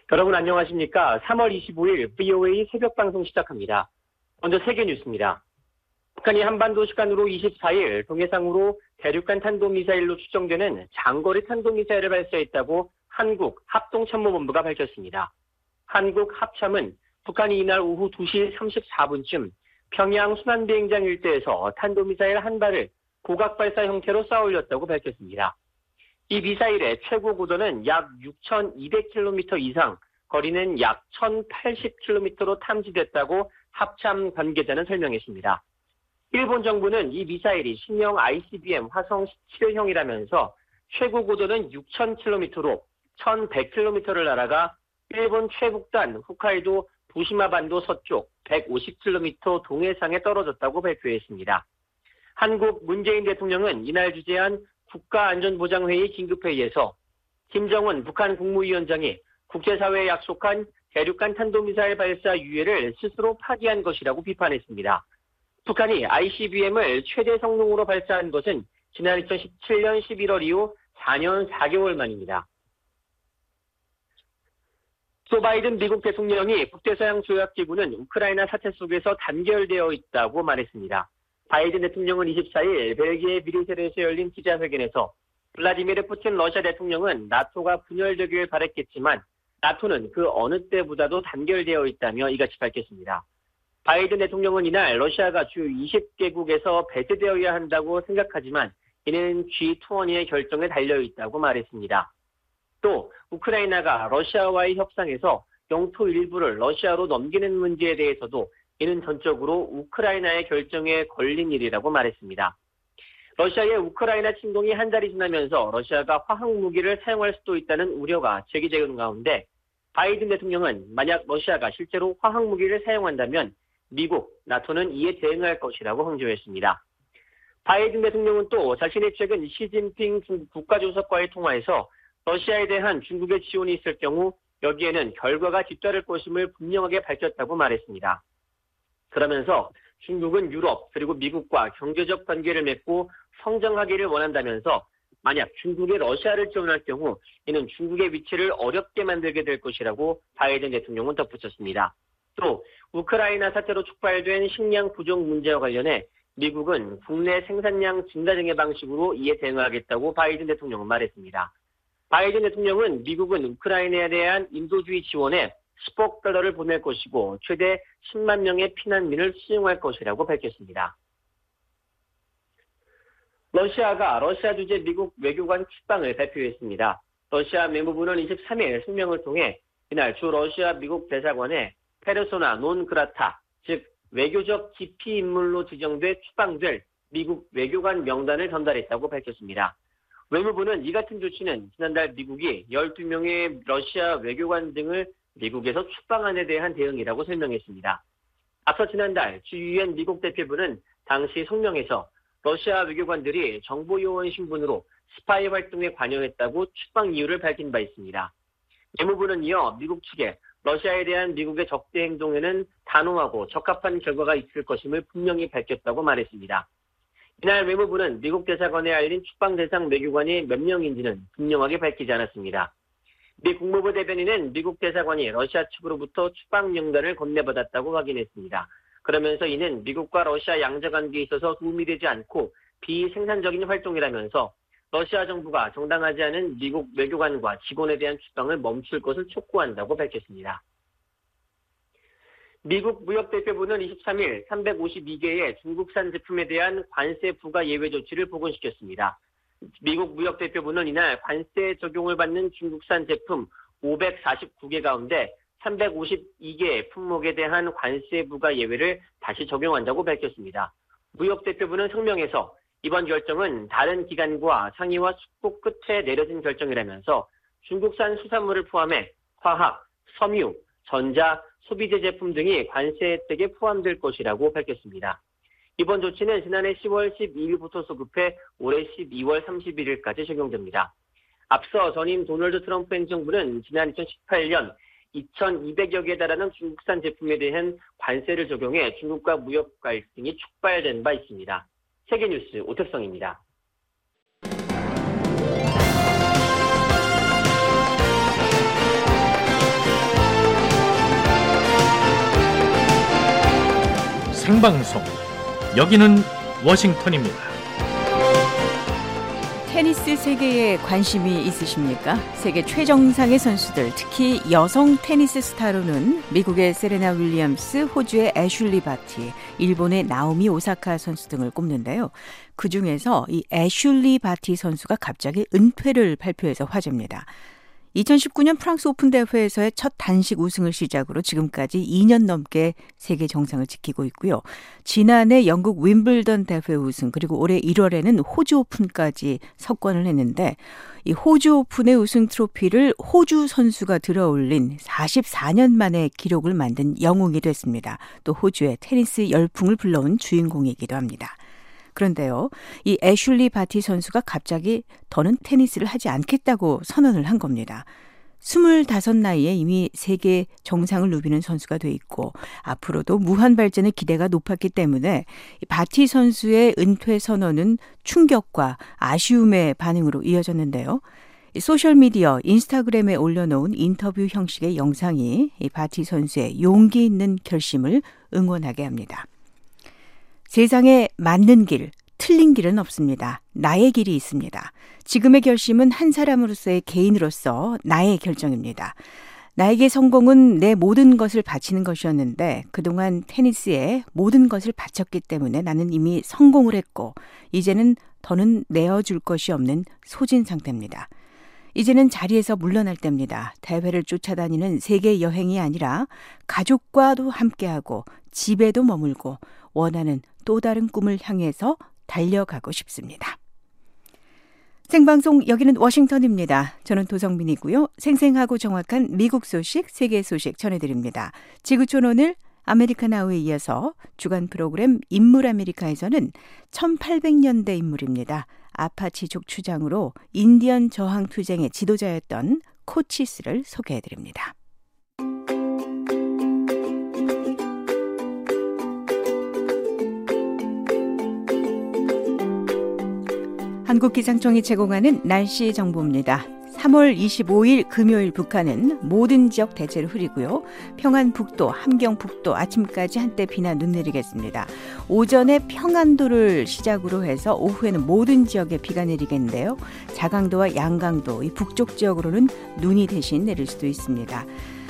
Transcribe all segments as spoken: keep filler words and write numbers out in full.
여러분 안녕하십니까? 삼월 이십오일 브이오에이 새벽 방송 시작합니다. 먼저 세계 뉴스입니다. 북한이 한반도 시간으로 이십사일 동해상으로 대륙간 탄도미사일로 추정되는 장거리 탄도미사일을 발사했다고 한국 합동참모본부가 밝혔습니다. 한국 합참은 북한이 이날 오후 두시 삼십사분쯤 평양 순환비행장 일대에서 탄도미사일 한 발을 고각발사 형태로 쏘아 올렸다고 밝혔습니다. 이 미사일의 최고 고도는 약 육천이백 킬로미터 이상, 거리는 약 천팔십 킬로미터로 탐지됐다고 합참 관계자는 설명했습니다. 일본 정부는 이 미사일이 신형 아이씨비엠 화성 십칠형이라면서 최고 고도는 육천 킬로미터로 천백 킬로미터를 날아가 일본 최북단 홋카이도 도시마 반도 서쪽 백오십 킬로미터 동해상에 떨어졌다고 발표했습니다. 한국 문재인 대통령은 이날 주재한 국가안전보장회의 긴급회의에서 김정은 북한 국무위원장이 국제사회에 약속한 대륙간 탄도미사일 발사 유예를 스스로 파기한 것이라고 비판했습니다. 북한이 아이씨비엠을 최대 성능으로 발사한 것은 지난 이천십칠년 십일월 이후 사년 사개월 만입니다. 조 바이든 미국 대통령이 북대서양 조약기구는 우크라이나 사태 속에서 단결되어 있다고 말했습니다. 바이든 대통령은 이십사일 벨기에 브뤼셀에서 열린 기자회견에서 블라디미르 푸틴 러시아 대통령은 나토가 분열되길 바랬겠지만 나토는 그 어느 때보다도 단결되어 있다며 이같이 밝혔습니다. 바이든 대통령은 이날 러시아가 주요 이십 개국에서 배제되어야 한다고 생각하지만 이는 지 이십의 결정에 달려있다고 말했습니다. 또 우크라이나가 러시아와의 협상에서 영토 일부를 러시아로 넘기는 문제에 대해서도 이는 전적으로 우크라이나의 결정에 걸린 일이라고 말했습니다. 러시아의 우크라이나 침공이 한 달이 지나면서 러시아가 화학무기를 사용할 수도 있다는 우려가 제기되는 가운데 바이든 대통령은 만약 러시아가 실제로 화학무기를 사용한다면 미국, 나토는 이에 대응할 것이라고 강조했습니다. 바이든 대통령은 또 자신의 최근 시진핑 중국 국가주석과의 통화에서 러시아에 대한 중국의 지원이 있을 경우 여기에는 결과가 뒤따를 것임을 분명하게 밝혔다고 말했습니다. 그러면서 중국은 유럽 그리고 미국과 경제적 관계를 맺고 성장하기를 원한다면서 만약 중국이 러시아를 지원할 경우 이는 중국의 위치를 어렵게 만들게 될 것이라고 바이든 대통령은 덧붙였습니다. 또 우크라이나 사태로 촉발된 식량 부족 문제와 관련해 미국은 국내 생산량 증가 등의 방식으로 이에 대응하겠다고 바이든 대통령은 말했습니다. 바이든 대통령은 미국은 우크라이나에 대한 인도주의 지원에 십억 달러를 보낼 것이고 최대 십만 명의 피난민을 수용할 것이라고 밝혔습니다. 러시아가 러시아 주재 미국 외교관 출방을 발표했습니다. 러시아 외무부는 이십삼일声明을 통해 이날 주 러시아 미국 대사관에 페르소나 논 그라타, 즉 외교적 기피 인물로 지정돼 추방될 미국 외교관 명단을 전달했다고 밝혔습니다. 외무부는 이 같은 조치는 지난달 미국이 열두 명의 러시아 외교관 등을 미국에서 출방한 데 대한 대응이라고 설명했습니다. 앞서 지난달 주유엔 미국 대표부는 당시 성명에서 러시아 외교관들이 정보요원 신분으로 스파이 활동에 관여했다고 출방 이유를 밝힌 바 있습니다. 외무부는 이어 미국 측에 러시아에 대한 미국의 적대 행동에는 단호하고 적합한 결과가 있을 것임을 분명히 밝혔다고 말했습니다. 이날 외무부는 미국 대사관에 알린 출방 대상 외교관이 몇 명인지는 분명하게 밝히지 않았습니다. 미 국무부 대변인은 미국 대사관이 러시아 측으로부터 출방 명단을 건네받았다고 확인했습니다. 그러면서 이는 미국과 러시아 양자 관계에 있어서 도움이 되지 않고 비생산적인 활동이라면서 러시아 정부가 정당하지 않은 미국 외교관과 직원에 대한 출방을 멈출 것을 촉구한다고 밝혔습니다. 미국 무역대표부는 이십삼일 삼백오십이 개의 중국산 제품에 대한 관세 부과 예외 조치를 복원시켰습니다. 미국 무역대표부는 이날 관세 적용을 받는 중국산 제품 오백사십구 개 가운데 삼백오십이 개의 품목에 대한 관세 부과 예외를 다시 적용한다고 밝혔습니다. 무역대표부는 성명에서 이번 결정은 다른 기관과 상의와 숙고 끝에 내려진 결정이라면서 중국산 수산물을 포함해 화학, 섬유, 전자, 소비재 제품 등이 관세 혜택에 포함될 것이라고 밝혔습니다. 이번 조치는 지난해 시월 십이일부터 소급해 올해 십이월 삼십일일까지 적용됩니다. 앞서 전임 도널드 트럼프 행정부는 지난 이천십팔년 이천이백여 개에 달하는 중국산 제품에 대한 관세를 적용해 중국과 무역 갈등이 촉발된 바 있습니다. 세계뉴스 오택성입니다. 생방송, 여기는 워싱턴입니다. 테니스 세계에 관심이 있으십니까? 세계 최정상의 선수들, 특히 여성 테니스 스타로는 미국의 세레나 윌리엄스, 호주의 애슐리 바티, 일본의 나오미 오사카 선수 등을 꼽는데요. 그중에서 이 애슐리 바티 선수가 갑자기 은퇴를 발표해서 화제입니다. 이천십구 년 프랑스 오픈 대회에서의 첫 단식 우승을 시작으로 지금까지 이 년 넘게 세계 정상을 지키고 있고요. 지난해 영국 윈블던 대회 우승, 그리고 올해 일월에는 호주 오픈까지 석권을 했는데, 이 호주 오픈의 우승 트로피를 호주 선수가 들어올린 사십사 년 만에 기록을 만든 영웅이 됐습니다. 또 호주의 테니스 열풍을 불러온 주인공이기도 합니다. 그런데요, 이 애슐리 바티 선수가 갑자기 더는 테니스를 하지 않겠다고 선언을 한 겁니다. 스물다섯 나이에 이미 세계 정상을 누비는 선수가 돼 있고 앞으로도 무한 발전의 기대가 높았기 때문에 바티 선수의 은퇴 선언은 충격과 아쉬움의 반응으로 이어졌는데요. 소셜미디어 인스타그램에 올려놓은 인터뷰 형식의 영상이 이 바티 선수의 용기 있는 결심을 응원하게 합니다. 세상에 맞는 길, 틀린 길은 없습니다. 나의 길이 있습니다. 지금의 결심은 한 사람으로서의 개인으로서 나의 결정입니다. 나에게 성공은 내 모든 것을 바치는 것이었는데 그동안 테니스에 모든 것을 바쳤기 때문에 나는 이미 성공을 했고 이제는 더는 내어줄 것이 없는 소진 상태입니다. 이제는 자리에서 물러날 때입니다. 대회를 쫓아다니는 세계 여행이 아니라 가족과도 함께하고 집에도 머물고 원하는 또 다른 꿈을 향해서 달려가고 싶습니다. 생방송, 여기는 워싱턴입니다. 저는 도성민이고요. 생생하고 정확한 미국 소식, 세계 소식 전해드립니다. 지구촌 오늘 아메리카나우에 이어서 주간 프로그램 인물 아메리카에서는 천팔백 년대 인물입니다. 아파치족 추장으로 인디언 저항 투쟁의 지도자였던 코치스를 소개해드립니다. 한국기상청이 제공하는 날씨 정보입니다. 삼월 이십오일 금요일 북한은 모든 지역 대체로 흐리고요. 평안북도, 함경북도 아침까지 한때 비나 눈 내리겠습니다. 오전에 평안도를 시작으로 해서 오후에는 모든 지역에 비가 내리겠는데요. 자강도와 양강도, 이 북쪽 지역으로는 눈이 대신 내릴 수도 있습니다.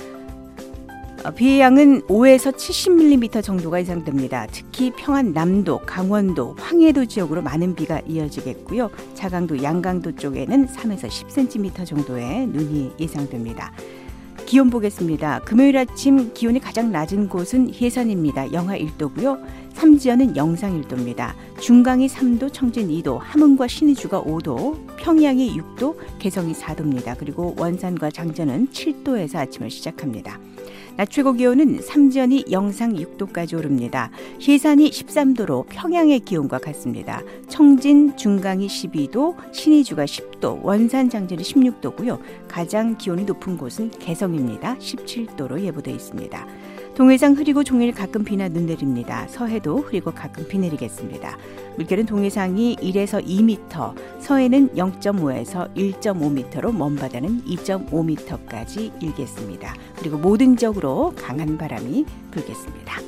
비의 양은 오에서 칠십 밀리미터 정도가 예상됩니다. 특히 평안남도, 강원도, 황해도 지역으로 많은 비가 이어지겠고요. 자강도, 양강도 쪽에는 삼에서 십 센티미터 정도의 눈이 예상됩니다. 기온 보겠습니다. 금요일 아침 기온이 가장 낮은 곳은 해산입니다. 영하 일 도고요. 삼지연은 영상 일 도입니다. 중강이 삼 도, 청진 이 도, 함흥과 신의주가 오 도, 평양이 육 도, 개성이 사 도입니다. 그리고 원산과 장전은 칠 도에서 아침을 시작합니다. 낮 최고 기온은 삼지연이 영상 육 도까지 오릅니다. 해산이 십삼 도로 평양의 기온과 같습니다. 청진, 중강이 십이 도, 신의주가 십 도, 원산, 장전이 십육 도고요. 가장 기온이 높은 곳은 개성입니다. 십칠 도로 예보되어 있습니다. 동해상 흐리고 종일 가끔 비나 눈 내립니다. 서해도 흐리고 가끔 비 내리겠습니다. 물결은 동해상이 일에서 이 미터, 서해는 영 점 오에서 일 점 오 미터로 먼바다는 이 점 오 미터까지 일겠습니다. 그리고 모든 지역으로 강한 바람이 불겠습니다.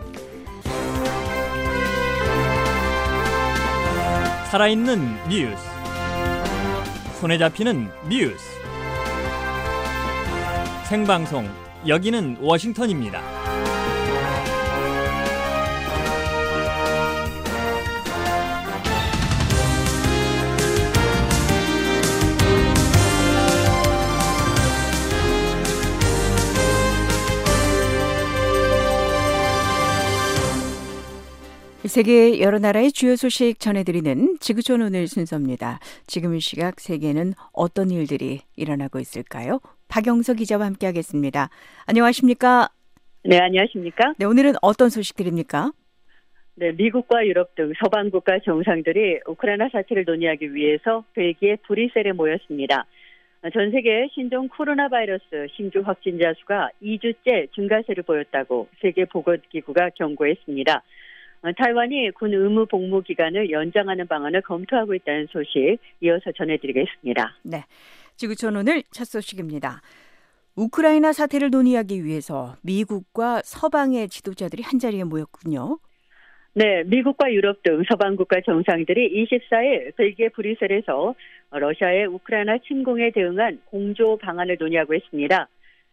살아있는 뉴스, 손에 잡히는 뉴스, 생방송, 여기는 워싱턴입니다. 세계 여러 나라의 주요 소식 전해드리는 지구촌 오늘 순서입니다. 지금 이 시각 세계는 어떤 일들이 일어나고 있을까요? 박영석 기자와 함께하겠습니다. 안녕하십니까? 네, 안녕하십니까? 네, 오늘은 어떤 소식들입니까? 네, 미국과 유럽 등 서방 국가 정상들이 우크라이나 사태를 논의하기 위해서 벨기에 브뤼셀에 모였습니다. 전 세계 신종 코로나 바이러스 신규 확진자 수가 이 주째 증가세를 보였다고 세계보건기구가 경고했습니다. 타이완이 군 의무 복무 기간을 연장하는 방안을 검토하고 있다는 소식 이어서 전해드리겠습니다. 네, 지구촌 오늘 첫 소식입니다. 우크라이나 사태를 논의하기 위해서 미국과 서방의 지도자들이 한자리에 모였군요. 네, 미국과 유럽 등 서방 국가 정상들이 이십사일 벨기에 브뤼셀에서 러시아의 우크라이나 침공에 대응한 공조 방안을 논의하고 있습니다.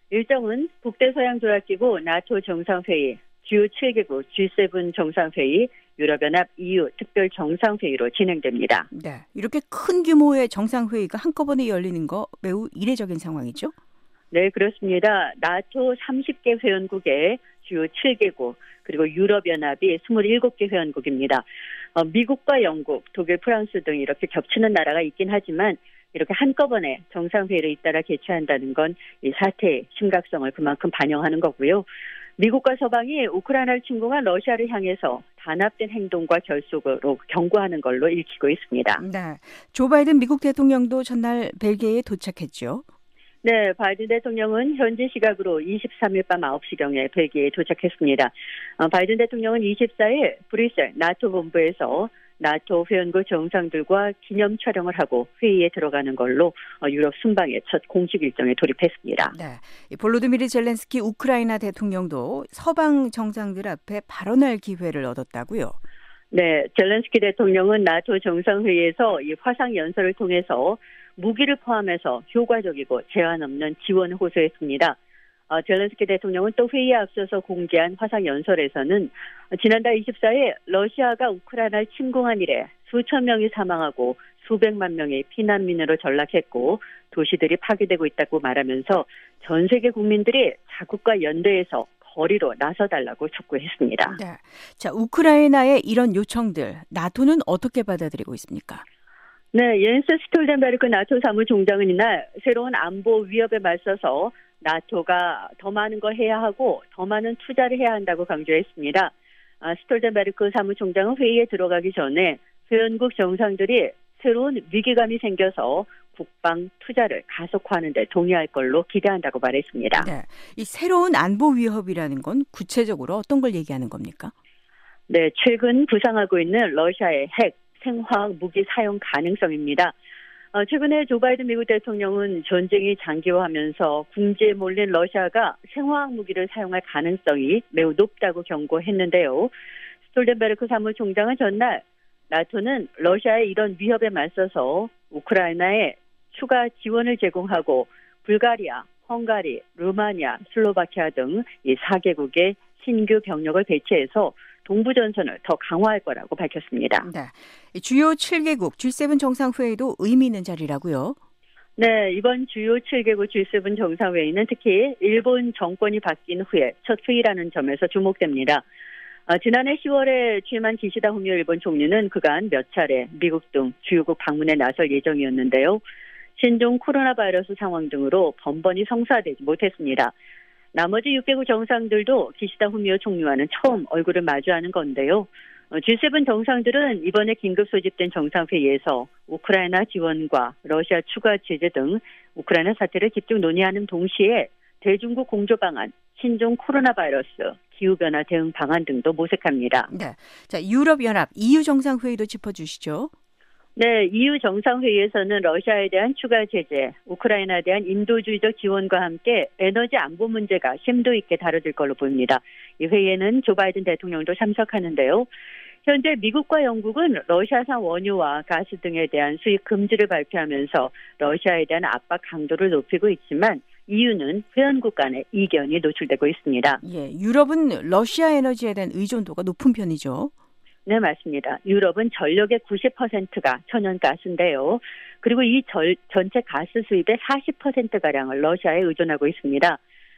일정은 북대서양 조약기구 나토 정상회의, 주요 칠 개국 지 세븐 정상회의, 유럽연합 이유 특별 정상회의로 진행됩니다. 네, 이렇게 큰 규모의 정상회의가 한꺼번에 열리는 거 매우 이례적인 상황이죠? 네, 그렇습니다. 나토 서른 개 회원국의 주요 칠 개국, 그리고 유럽연합이 스물일곱 개 회원국입니다. 어, 미국과 영국, 독일, 프랑스 등 이렇게 겹치는 나라가 있긴 하지만 이렇게 한꺼번에 정상회의를 잇따라 개최한다는 건 이 사태의 심각성을 그만큼 반영하는 거고요. 미국과 서방이 우크라이나를 침공한 러시아를 향해서 단합된 행동과 결속으로 경고하는 걸로 읽히고 있습니다. 네, 조 바이든 미국 대통령도 전날 벨기에에 도착했죠. 네, 바이든 대통령은 현지 시각으로 이십삼일 밤 아홉 시경에 벨기에에 도착했습니다. 어, 바이든 대통령은 이십사일 브뤼셀 나토 본부에서 나토 회원국 정상들과 기념 촬영을 하고 회의에 들어가는 걸로 어, 유럽 순방의 첫 공식 일정에 돌입했습니다. 네, 볼로디미르 젤렌스키 우크라이나 대통령도 서방 정상들 앞에 발언할 기회를 얻었다고요. 네, 젤렌스키 대통령은 나토 정상회의에서 이 화상 연설을 통해서 무기를 포함해서 효과적이고 제한 없는 지원을 호소했습니다. 어, 젤렌스키 대통령은 또 회의에 앞서서 공개한 화상 연설에서는 지난달 이십사일 러시아가 우크라이나를 침공한 이래 수천 명이 사망하고 수백만 명이 피난민으로 전락했고 도시들이 파괴되고 있다고 말하면서 전 세계 국민들이 자국과 연대해서 거리로 나서달라고 촉구했습니다. 네, 자, 우크라이나의 이런 요청들 나토는 어떻게 받아들이고 있습니까? 네, 옌스 스톨텐베르크 나토 사무총장은 이날 새로운 안보 위협에 맞서서 나토가 더 많은 걸 해야 하고 더 많은 투자를 해야 한다고 강조했습니다. 아, 스톨텐베르크 사무총장은 회의에 들어가기 전에 회원국 정상들이 새로운 위기감이 생겨서 국방 투자를 가속화하는 데 동의할 걸로 기대한다고 말했습니다. 네, 이 새로운 안보 위협이라는 건 구체적으로 어떤 걸 얘기하는 겁니까? 네, 최근 부상하고 있는 러시아의 핵, 생화학 무기 사용 가능성입니다. 어, 최근에 조 바이든 미국 대통령은 전쟁이 장기화하면서 궁지에 몰린 러시아가 생화학 무기를 사용할 가능성이 매우 높다고 경고했는데요. 스톨텐베르크 사무총장은 전날 나토는 러시아의 이런 위협에 맞서서 우크라이나에 추가 지원을 제공하고 불가리아, 헝가리, 루마니아, 슬로바키아 등 이 사 개국의 신규 병력을 배치해서 동부전선을 더 강화할 거라고 밝혔습니다. 네, 주요 칠 개국 지 세븐 정상회의도 의미 있는 자리라고요? 네, 이번 주요 칠 개국 지 세븐 정상회의는 특히 일본 정권이 바뀐 후에 첫 회의라는 점에서 주목됩니다. 어, 지난해 시월에 취임한 기시다 후미오 일본 총리는 그간 몇 차례 미국 등 주요국 방문에 나설 예정이었는데요. 신종 코로나 바이러스 상황 등으로 번번이 성사되지 못했습니다. 나머지 육 개국 정상들도 기시다 후미오 총리와는 처음 얼굴을 마주하는 건데요. 지 세븐 정상들은 이번에 긴급 소집된 정상회의에서 우크라이나 지원과 러시아 추가 제재 등 우크라이나 사태를 집중 논의하는 동시에 대중국 공조 방안, 신종 코로나 바이러스, 기후변화 대응 방안 등도 모색합니다. 네, 자, 유럽연합 이유 정상회의도 짚어주시죠. 네, 이유 정상회의에서는 러시아에 대한 추가 제재, 우크라이나에 대한 인도주의적 지원과 함께 에너지 안보 문제가 심도 있게 다뤄질 걸로 보입니다. 이 회의에는 조 바이든 대통령도 참석하는데요. 현재 미국과 영국은 러시아산 원유와 가스 등에 대한 수입 금지를 발표하면서 러시아에 대한 압박 강도를 높이고 있지만 이유는 회원국 간의 이견이 노출되고 있습니다. 예, 유럽은 러시아 에너지에 대한 의존도가 높은 편이죠. 네, 맞습니다. 유럽은 전력의 구십 퍼센트가 천연가스인데요. 그리고 이 절, 전체 가스 수입의 사십 퍼센트가량을 러시아에 의존하고 있습니다.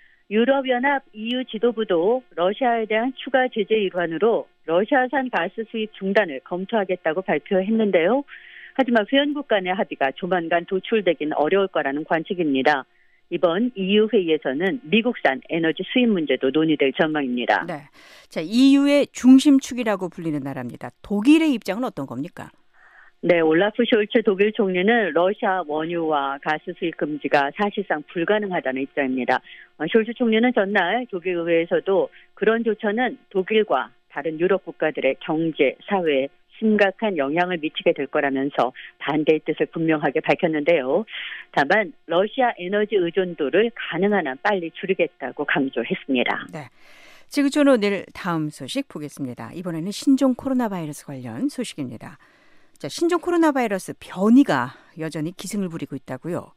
유럽연합 이유 지도부도 러시아에 대한 추가 제재 일환으로 러시아산 가스 수입 중단을 검토하겠다고 발표했는데요. 하지만 회원국 간의 합의가 조만간 도출되기는 어려울 거라는 관측입니다. 이번 이유 회의에서는 미국산 에너지 수입 문제도 논의될 전망입니다. 네, 자, 이유의 중심축이라고 불리는 나라입니다. 독일의 입장은 어떤 겁니까? 네, 올라프 숄츠 독일 총리는 러시아 원유와 가스 수입 금지가 사실상 불가능하다는 입장입니다. 숄츠 총리는 전날 독일 의회에서도 그런 조처는 독일과 다른 유럽 국가들의 경제, 사회에 심각한 영향을 미치게 될 거라면서 반대의 뜻을 분명하게 밝혔는데요. 다만 러시아 에너지 의존도를 가능한 한 빨리 줄이겠다고 강조했습니다. 네. 지구촌 오늘 다음 소식 보겠습니다. 이번에는 신종 코로나 바이러스 관련 소식입니다. 자, 신종 코로나 바이러스 변이가 여전히 기승을 부리고 있다고요?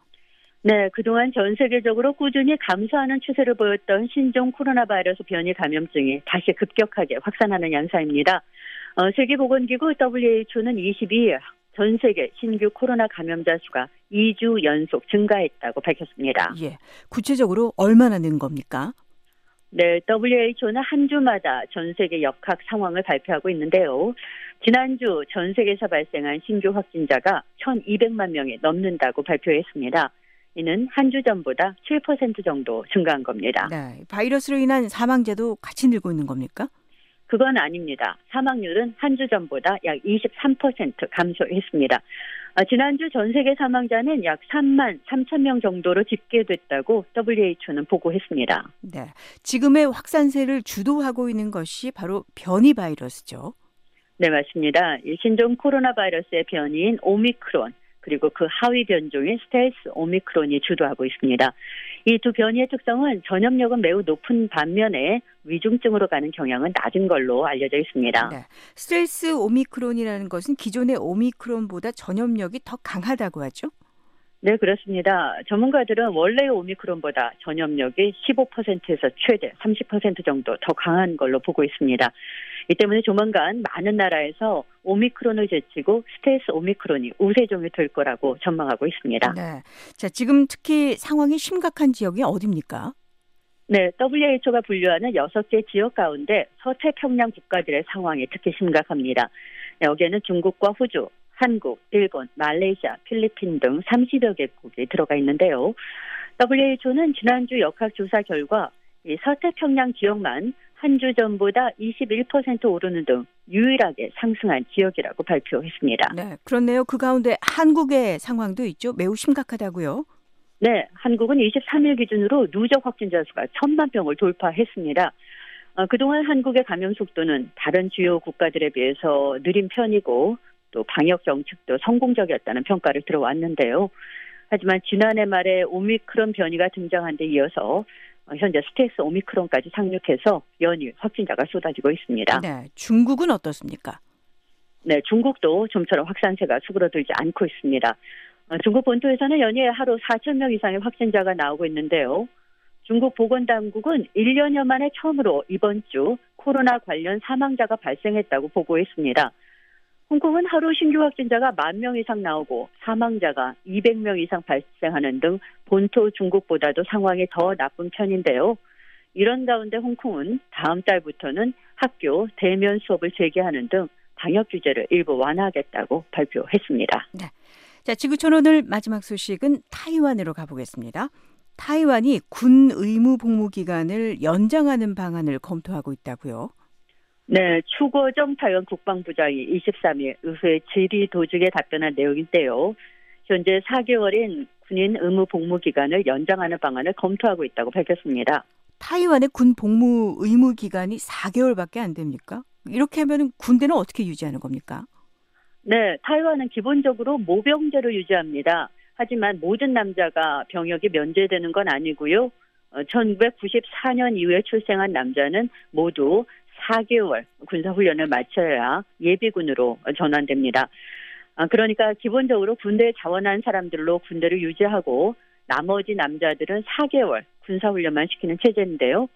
네, 그동안 전 세계적으로 꾸준히 감소하는 추세를 보였던 신종 코로나 바이러스 변이 감염증이 다시 급격하게 확산하는 양상입니다. 어, 세계보건기구 더블유에이치오는 이십이일 전 세계 신규 코로나 감염자 수가 이 주 연속 증가했다고 밝혔습니다. 예, 구체적으로 얼마나 는 겁니까? 네, 더블유에이치오는 한 주마다 전 세계 역학 상황을 발표하고 있는데요. 지난주 전 세계에서 발생한 신규 확진자가 천이백만 명이 넘는다고 발표했습니다. 이는 한 주 전보다 칠 퍼센트 정도 증가한 겁니다. 네, 바이러스로 인한 사망자도 같이 늘고 있는 겁니까? 그건 아닙니다. 사망률은 한 주 전보다 약 이십삼 퍼센트 감소했습니다. 아, 지난주 전 세계 사망자는 약 삼만 삼천 명 정도로 집계됐다고 더블유에이치오는 보고했습니다. 네, 지금의 확산세를 주도하고 있는 것이 바로 변이 바이러스죠. 네, 맞습니다. 이 신종 코로나 바이러스의 변이인 오미크론, 그리고 그 하위 변종인 스텔스 오미크론이 주도하고 있습니다. 이 두 변이의 특성은 전염력은 매우 높은 반면에 위중증으로 가는 경향은 낮은 걸로 알려져 있습니다. 네, 스텔스 오미크론이라는 것은 기존의 오미크론보다 전염력이 더 강하다고 하죠? 네, 그렇습니다. 전문가들은 원래의 오미크론보다 전염력이 십오 퍼센트에서 최대 삼십 퍼센트 정도 더 강한 걸로 보고 있습니다. 이 때문에 조만간 많은 나라에서 오미크론을 제치고 스텔스 오미크론이 우세종이 될 거라고 전망하고 있습니다. 네, 자, 지금 특히 상황이 심각한 지역이 어디입니까? 네, 더블유에이치오가 분류하는 여섯 개 지역 가운데 서태평양 국가들의 상황이 특히 심각합니다. 여기에는 중국과 호주, 한국, 일본, 말레이시아, 필리핀 등 삼십여 개국이 들어가 있는데요. 더블유에이치오는 지난주 역학조사 결과 이 서태평양 지역만 한 주 전보다 이십일 퍼센트 오르는 등 유일하게 상승한 지역이라고 발표했습니다. 네, 그렇네요. 그 가운데 한국의 상황도 있죠. 매우 심각하다고요. 네, 한국은 이십삼일 기준으로 누적 확진자 수가 천만 명을 돌파했습니다. 어, 그동안 한국의 감염 속도는 다른 주요 국가들에 비해서 느린 편이고 또 방역 정책도 성공적이었다는 평가를 들어왔는데요. 하지만 지난해 말에 오미크론 변이가 등장한 데 이어서 현재 스텔스 오미크론까지 상륙해서 연일 확진자가 쏟아지고 있습니다. 네, 중국은 어떻습니까? 네, 중국도 좀처럼 확산세가 수그러들지 않고 있습니다. 중국 본토에서는 연일 하루 사천 명 이상의 확진자가 나오고 있는데요. 중국 보건당국은 일 년여 만에 처음으로 이번 주 코로나 관련 사망자가 발생했다고 보고했습니다. 홍콩은 하루 신규 확진자가 만 명 이상 나오고 사망자가 이백 명 이상 발생하는 등 본토 중국보다도 상황이 더 나쁜 편인데요. 이런 가운데 홍콩은 다음 달부터는 학교 대면 수업을 재개하는 등 방역 규제를 일부 완화하겠다고 발표했습니다. 네. 자, 지구촌 오늘 마지막 소식은 타이완으로 가보겠습니다. 타이완이 군 의무 복무 기간을 연장하는 방안을 검토하고 있다고요? 네, 추고정 타이완 국방부장이 이십삼일 의회 질의도중에 답변한 내용인데요. 현재 사 개월인 군인 의무 복무 기간을 연장하는 방안을 검토하고 있다고 밝혔습니다. 타이완의 군 복무 의무 기간이 사 개월밖에 안 됩니까? 이렇게 하면 군대는 어떻게 유지하는 겁니까? 네, 타이완은 기본적으로 모병제를 유지합니다. 하지만 모든 남자가 병역이 면제되는 건 아니고요. 천구백구십사년 이후에 출생한 남자는 모두 사 개월 군사훈련을 마쳐야 예비군으로 전환됩니다. 그러니까 기본적으로 군대에 자원한 사람들로 군대를 유지하고 나머지 남자들은 사 개월 군사훈련만 시키는 체제인데요.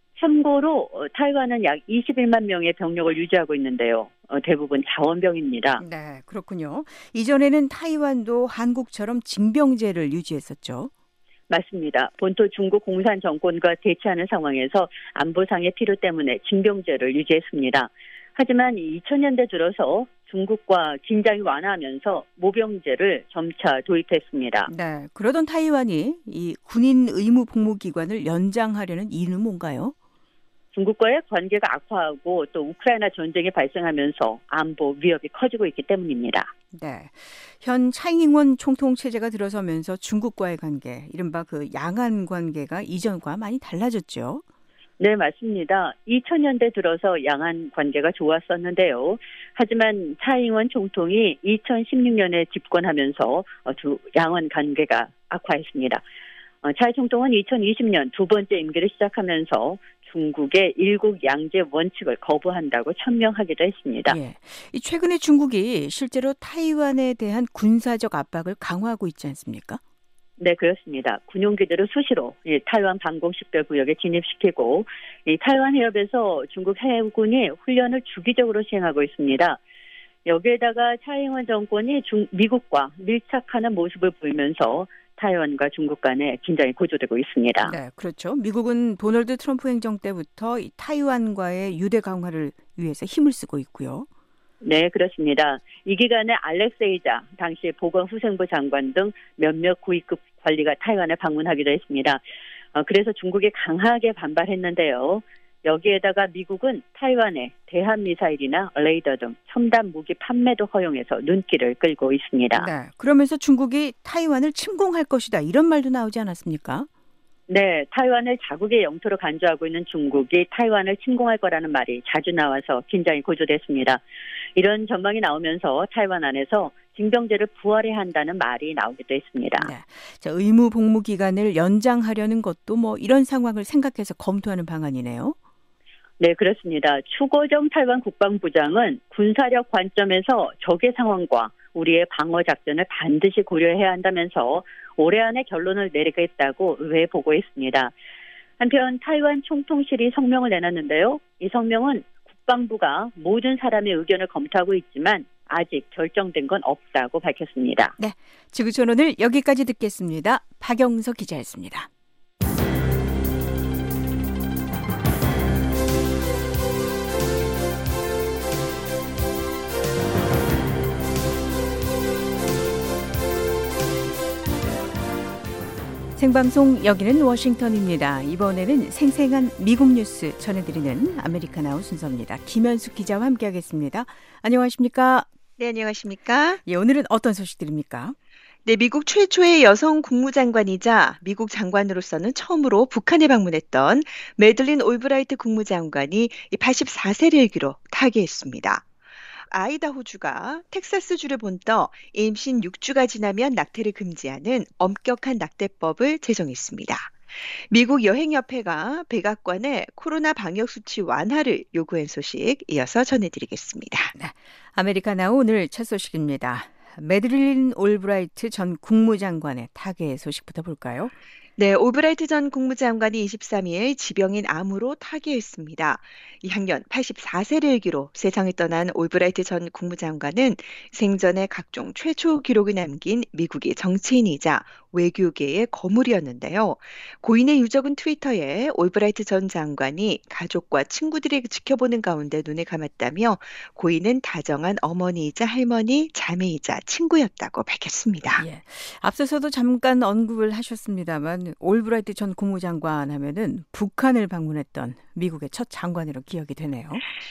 참고로 타이완은 약 이십일만 명의 병력을 유지하고 있는데요. 대부분 자원병입니다. 네, 그렇군요. 이전에는 타이완도 한국처럼 징병제를 유지했었죠. 맞습니다. 본토 중국 공산 정권과 대치하는 상황에서 안보상의 필요 때문에 징병제를 유지했습니다. 하지만 이천 년대 들어서 중국과 긴장이 완화하면서 모병제를 점차 도입했습니다. 네, 그러던 타이완이 이 군인 의무 복무 기간을 연장하려는 이유는 뭔가요? 중국과의 관계가 악화하고 또 우크라이나 전쟁이 발생하면서 안보 위협이 커지고 있기 때문입니다. 네, 현 차이잉원 총통 체제가 들어서면서 중국과의 관계, 이른바 그 양안 관계가 이전과 많이 달라졌죠. 네, 맞습니다. 이천 년대 들어서 양안 관계가 좋았었는데요. 하지만 차이잉원 총통이 이천십육 년에 집권하면서 두 양안 관계가 악화했습니다. 차이 총통은 이천이십 년 두 번째 임기를 시작하면서 중국의 일국 양제 원칙을 거부한다고 천명하기도 했습니다. 예. 이 최근에 중국이 실제로 타이완에 대한 군사적 압박을 강화하고 있지 않습니까? 네, 그렇습니다. 군용기들을 수시로 이 타이완 방공식별 구역에 진입시키고 이 타이완 해협에서 중국 해군이 훈련을 주기적으로 시행하고 있습니다. 여기에다가 차이잉원 정권이 중, 미국과 밀착하는 모습을 보이면서 타이완과 중국 간의 긴장이 고조되고 있습니다. 네, 그렇죠. 미국은 도널드 트럼프 행정 때부터 이 타이완과의 유대 강화를 위해서 힘을 쓰고 있고요. 네, 그렇습니다. 이 기간에 알렉세이자 당시 보건후생부 장관 등 몇몇 고위급 관리가 타이완에 방문하기도 했습니다. 어, 그래서 중국이 강하게 반발했는데요. 여기에다가 미국은 타이완에 대한미사일이나 레이더 등 첨단 무기 판매도 허용해서 눈길을 끌고 있습니다. 네, 그러면서 중국이 타이완을 침공할 것이다 이런 말도 나오지 않았습니까? 네, 타이완을 자국의 영토로 간주하고 있는 중국이 타이완을 침공할 거라는 말이 자주 나와서 긴장이 고조됐습니다. 이런 전망이 나오면서 타이완 안에서 징병제를 부활해야 한다는 말이 나오기도 했습니다. 네, 자, 의무 복무 기간을 연장하려는 것도 뭐 이런 상황을 생각해서 검토하는 방안이네요. 네, 그렇습니다. 추고정 타이완 국방부장은 군사력 관점에서 적의 상황과 우리의 방어 작전을 반드시 고려해야 한다면서 올해 안에 결론을 내리겠다고 의회에 보고했습니다. 한편 타이완 총통실이 성명을 내놨는데요. 이 성명은 국방부가 모든 사람의 의견을 검토하고 있지만 아직 결정된 건 없다고 밝혔습니다. 네, 지구촌 오늘 여기까지 듣겠습니다. 박영석 기자였습니다. 생방송 여기는 워싱턴입니다. 이번에는 생생한 미국 뉴스 전해드리는 아메리카나우 순서입니다. 김현숙 기자와 함께하겠습니다. 안녕하십니까? 네, 안녕하십니까? 예, 오늘은 어떤 소식들입니까? 네, 미국 최초의 여성 국무장관이자 미국 장관으로서는 처음으로 북한에 방문했던 매들린 올브라이트 국무장관이 팔십사 세를 일기로 타계했습니다. 아이다호주가 텍사스주를 본떠 임신 육 주가 지나면 낙태를 금지하는 엄격한 낙태법을 제정했습니다. 미국 여행협회가 백악관에 코로나 방역수치 완화를 요구한 소식 이어서 전해드리겠습니다. 네, 아메리카나우 오늘 첫 소식입니다. 매들린 올브라이트 전 국무장관의 타계 소식부터 볼까요? 네, 올브라이트 전 국무장관이 이십삼 일 지병인 암으로 타계했습니다. 이 학년 팔십사 세를 일기로 세상을 떠난 올브라이트 전 국무장관은 생전에 각종 최초 기록을 남긴 미국의 정치인이자 외교계의 거물이었는데요. 고인의 유적은 트위터에 올브라이트 전 장관이 가족과 친구들이 지켜보는 가운데 눈을 감았다며 고인은 다정한 어머니이자 할머니, 자매이자 친구였다고 밝혔습니다. 예, 앞서서도 잠깐 언급을 하셨습니다만 올브라이트 전 국무장관 하면은 북한을 방문했던 미국의 첫 장관으로 기억이 되네요.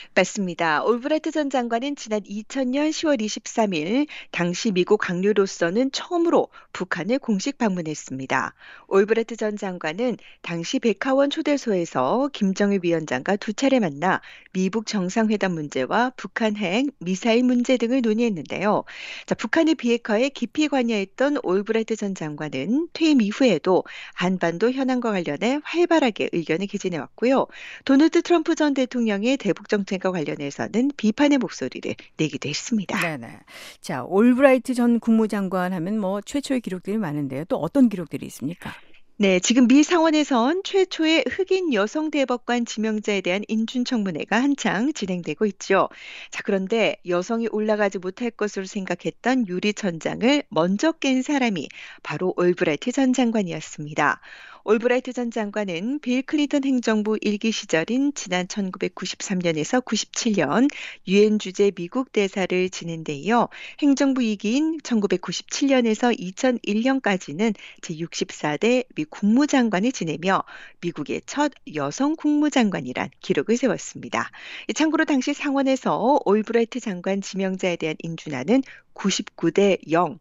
맞습니다. 올브라이트 전 장관은 지난 이천 년 시월 이십삼 일 당시 미국 강요로서는 처음으로 북한을 공식 방문했습니다. 올브라이트 전 장관은 당시 백하원 초대소에서 김정일 위원장과 두 차례 만나 미북 정상회담 문제와 북한 핵, 미사일 문제 등을 논의했는데요. 자, 북한의 비핵화에 깊이 관여했던 올브라이트 전 장관은 퇴임 이후에도 한반도 현안과 관련해 활발하게 의견을 개진해왔고요. 도널드 트럼프 전 대통령의 대북 정책과 관련해서는 비판의 목소리를 내기도 했습니다. 네네. 자, 올브라이트 전 국무장관 하면 뭐 최초의 기록들이 많은데요. 또 어떤 기록들이 있습니까? 네, 지금 미 상원에선 최초의 흑인 여성 대법관 지명자에 대한 인준 청문회가 한창 진행되고 있죠. 자, 그런데 여성이 올라가지 못할 것으로 생각했던 유리 천장을 먼저 깬 사람이 바로 올브라이트 전 장관이었습니다. 올브라이트 전 장관은 빌 클린턴 행정부 일기 시절인 지난 천구백구십삼 년에서 구십칠 년 유엔 주재 미국 대사를 지낸 데 이어 행정부 이 기인 천구백구십칠 년에서 이천일 년까지는 제육십사 대 미 국무장관을 지내며 미국의 첫 여성 국무장관이란 기록을 세웠습니다. 참고로 당시 상원에서 올브라이트 장관 지명자에 대한 인준안은 구십구 대 영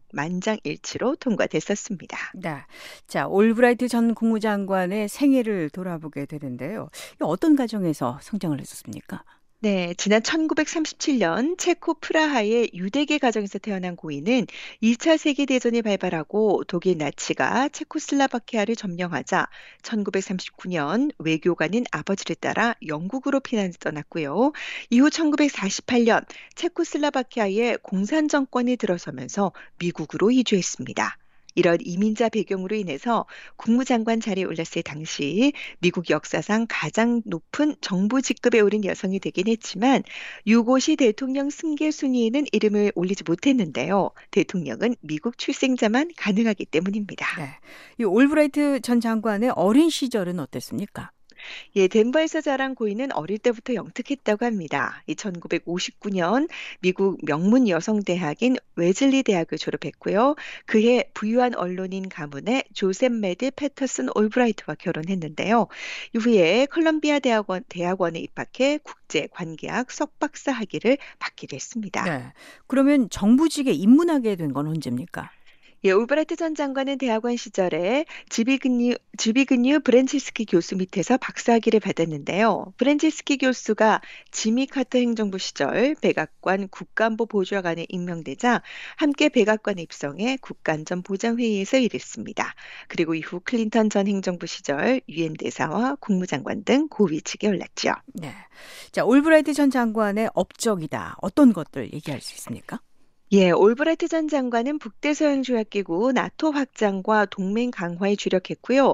만장일치로 통과됐었습니다. 네. 자, 올브라이트 전 국무장관의 생애를 돌아보게 되는데요. 어떤 과정에서 성장을 했었습니까? 네, 지난 천구백삼십칠 년 체코 프라하의 유대계 가정에서 태어난 고인은 이 차 세계대전이 발발하고 독일 나치가 체코슬라바키아를 점령하자 천구백삼십구 년 외교관인 아버지를 따라 영국으로 피난을 떠났고요. 이후 천구백사십팔 년 체코슬라바키아의 공산정권이 들어서면서 미국으로 이주했습니다. 이런 이민자 배경으로 인해서 국무장관 자리에 올랐을 당시 미국 역사상 가장 높은 정부 직급에 오른 여성이 되긴 했지만 유고시 대통령 승계 순위에는 이름을 올리지 못했는데요. 대통령은 미국 출생자만 가능하기 때문입니다. 네. 이 올브라이트 전 장관의 어린 시절은 어땠습니까? 예, 덴버에서 자란 고인은 어릴 때부터 영특했다고 합니다. 이 천구백오십구 년 미국 명문 여성대학인 웨즐리 대학을 졸업했고요. 그해 부유한 언론인 가문의 조셉 메디 패터슨 올브라이트와 결혼했는데요. 이후에 컬럼비아 대학원, 대학원에 입학해 국제관계학 석박사 학위를 받기도 했습니다. 네. 그러면 정부직에 입문하게 된 건 언제입니까? 예, 올브라이트 전 장관은 대학원 시절에 지비그뉴, 지비그뉴 브렌치스키 교수 밑에서 박사학위를 받았는데요. 브렌치스키 교수가 지미 카터 행정부 시절 백악관 국가안보 보좌관에 임명되자 함께 백악관에 입성해 국가안전보장회의에서 일했습니다. 그리고 이후 클린턴 전 행정부 시절 유엔 대사와 국무장관 등 고위직에 올랐죠. 네. 자, 올브라이트 전 장관의 업적이다. 어떤 것들 얘기할 수 있습니까? 예, 올브라이트 전 장관은 북대서양조약기구 나토 확장과 동맹 강화에 주력했고요.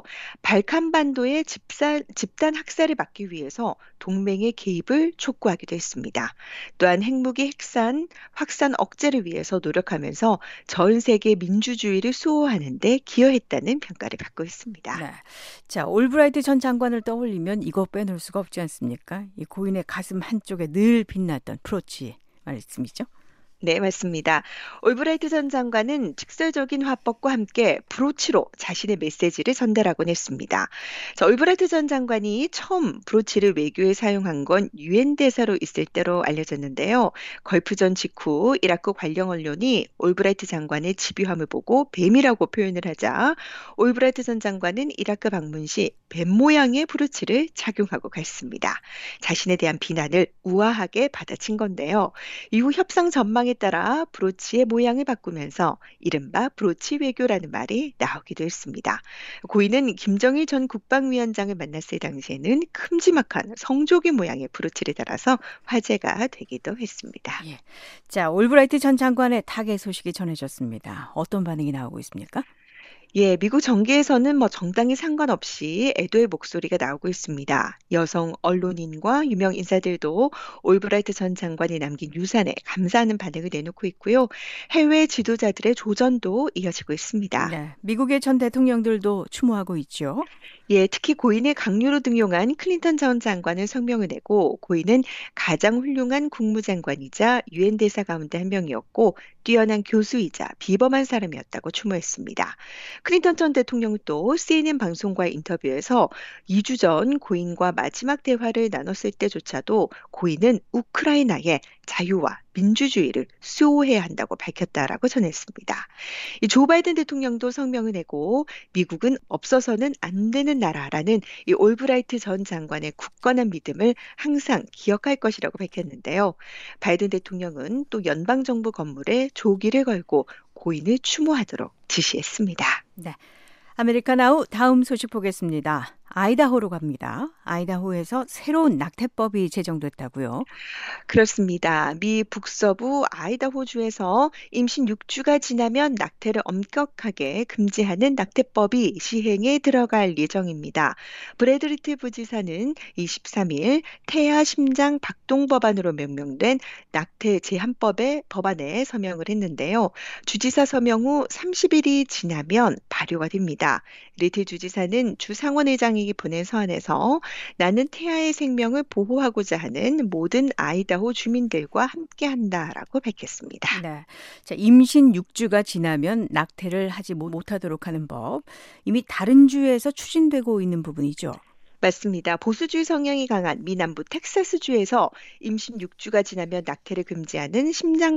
발칸반도의 집산, 집단 학살을 막기 위해서 동맹의 개입을 촉구하기도 했습니다. 또한 핵무기 핵산, 확산 억제를 위해서 노력하면서 전 세계 민주주의를 수호하는 데 기여했다는 평가를 받고 있습니다. 네. 자, 올브라이트 전 장관을 떠올리면 이거 빼놓을 수가 없지 않습니까? 이 고인의 가슴 한쪽에 늘 빛났던 프로치 말씀이죠. 네, 맞습니다. 올브라이트 전 장관은 직설적인 화법과 함께 브로치로 자신의 메시지를 전달하곤 했습니다. 자, 올브라이트 전 장관이 처음 브로치를 외교에 사용한 건 유엔 대사로 있을 때로 알려졌는데요. 걸프전 직후 이라크 관영 언론이 올브라이트 장관의 집요함을 보고 뱀이라고 표현을 하자 올브라이트 전 장관은 이라크 방문 시 뱀 모양의 브로치를 착용하고 갔습니다. 자신에 대한 비난을 우아하게 받아친 건데요. 이후 협상 전망에 따라 브로치의 모양을 바꾸면서 이른바 브로치 외교라는 말이 나오기도 했습니다. 고인은 김정일 전 국방위원장을 만났을 당시에는 큼지막한 성조기 모양의 브로치를 달아서 화제가 되기도 했습니다. 예. 자, 올브라이트 전 장관의 타계 소식이 전해졌습니다. 어떤 반응이 나오고 있습니까? 예, 미국 정계에서는 뭐 정당에 상관없이 애도의 목소리가 나오고 있습니다. 여성 언론인과 유명 인사들도 올브라이트 전 장관이 남긴 유산에 감사하는 반응을 내놓고 있고요. 해외 지도자들의 조전도 이어지고 있습니다. 네, 미국의 전 대통령들도 추모하고 있죠. 예, 특히 고인의 강요로 등용한 클린턴 전 장관은 성명을 내고 고인은 가장 훌륭한 국무장관이자 유엔 대사 가운데 한 명이었고 뛰어난 교수이자 비범한 사람이었다고 추모했습니다. 클린턴 전 대통령은 또 씨엔엔 방송과의 인터뷰에서 이 주 전 고인과 마지막 대화를 나눴을 때조차도 고인은 우크라이나의 자유와 민주주의를 수호해야 한다고 밝혔다라고 전했습니다. 이 조 바이든 대통령도 성명을 내고 미국은 없어서는 안 되는 나라라는 이 올브라이트 전 장관의 굳건한 믿음을 항상 기억할 것이라고 밝혔는데요. 바이든 대통령은 또 연방정부 건물에 조기를 걸고 고인을 추모하도록 지시했습니다. 네. 아메리칸 아우 다음 소식 보겠습니다. 아이다호로 갑니다. 아이다호에서 새로운 낙태법이 제정됐다고요? 그렇습니다. 미 북서부 아이다호주에서 임신 육 주가 지나면 낙태를 엄격하게 금지하는 낙태법이 시행에 들어갈 예정입니다. 브래드리트 부지사는 이십삼 일 태아 심장 박동 법안으로 명명된 낙태 제한법의 법안에 서명을 했는데요. 주지사 서명 후 삼십 일이 지나면 발효가 됩니다. 리트 주지사는 주 상원의장에게 보낸 서한에서 나는 태아의 생명을 보호하고자 하는 모든 아이다호 주민들과 함께한다라고 밝혔습니다. 네. 자, 임신 육 주가 지나면 낙태를 하지 못하도록 하는 법. 이미 다른 주에서 추진되고 있는 부분이죠. 맞습니다. 보수주의 성향이 강한 미남부 텍사스주에서 임신 육 주가 지나면 낙태를 금지하는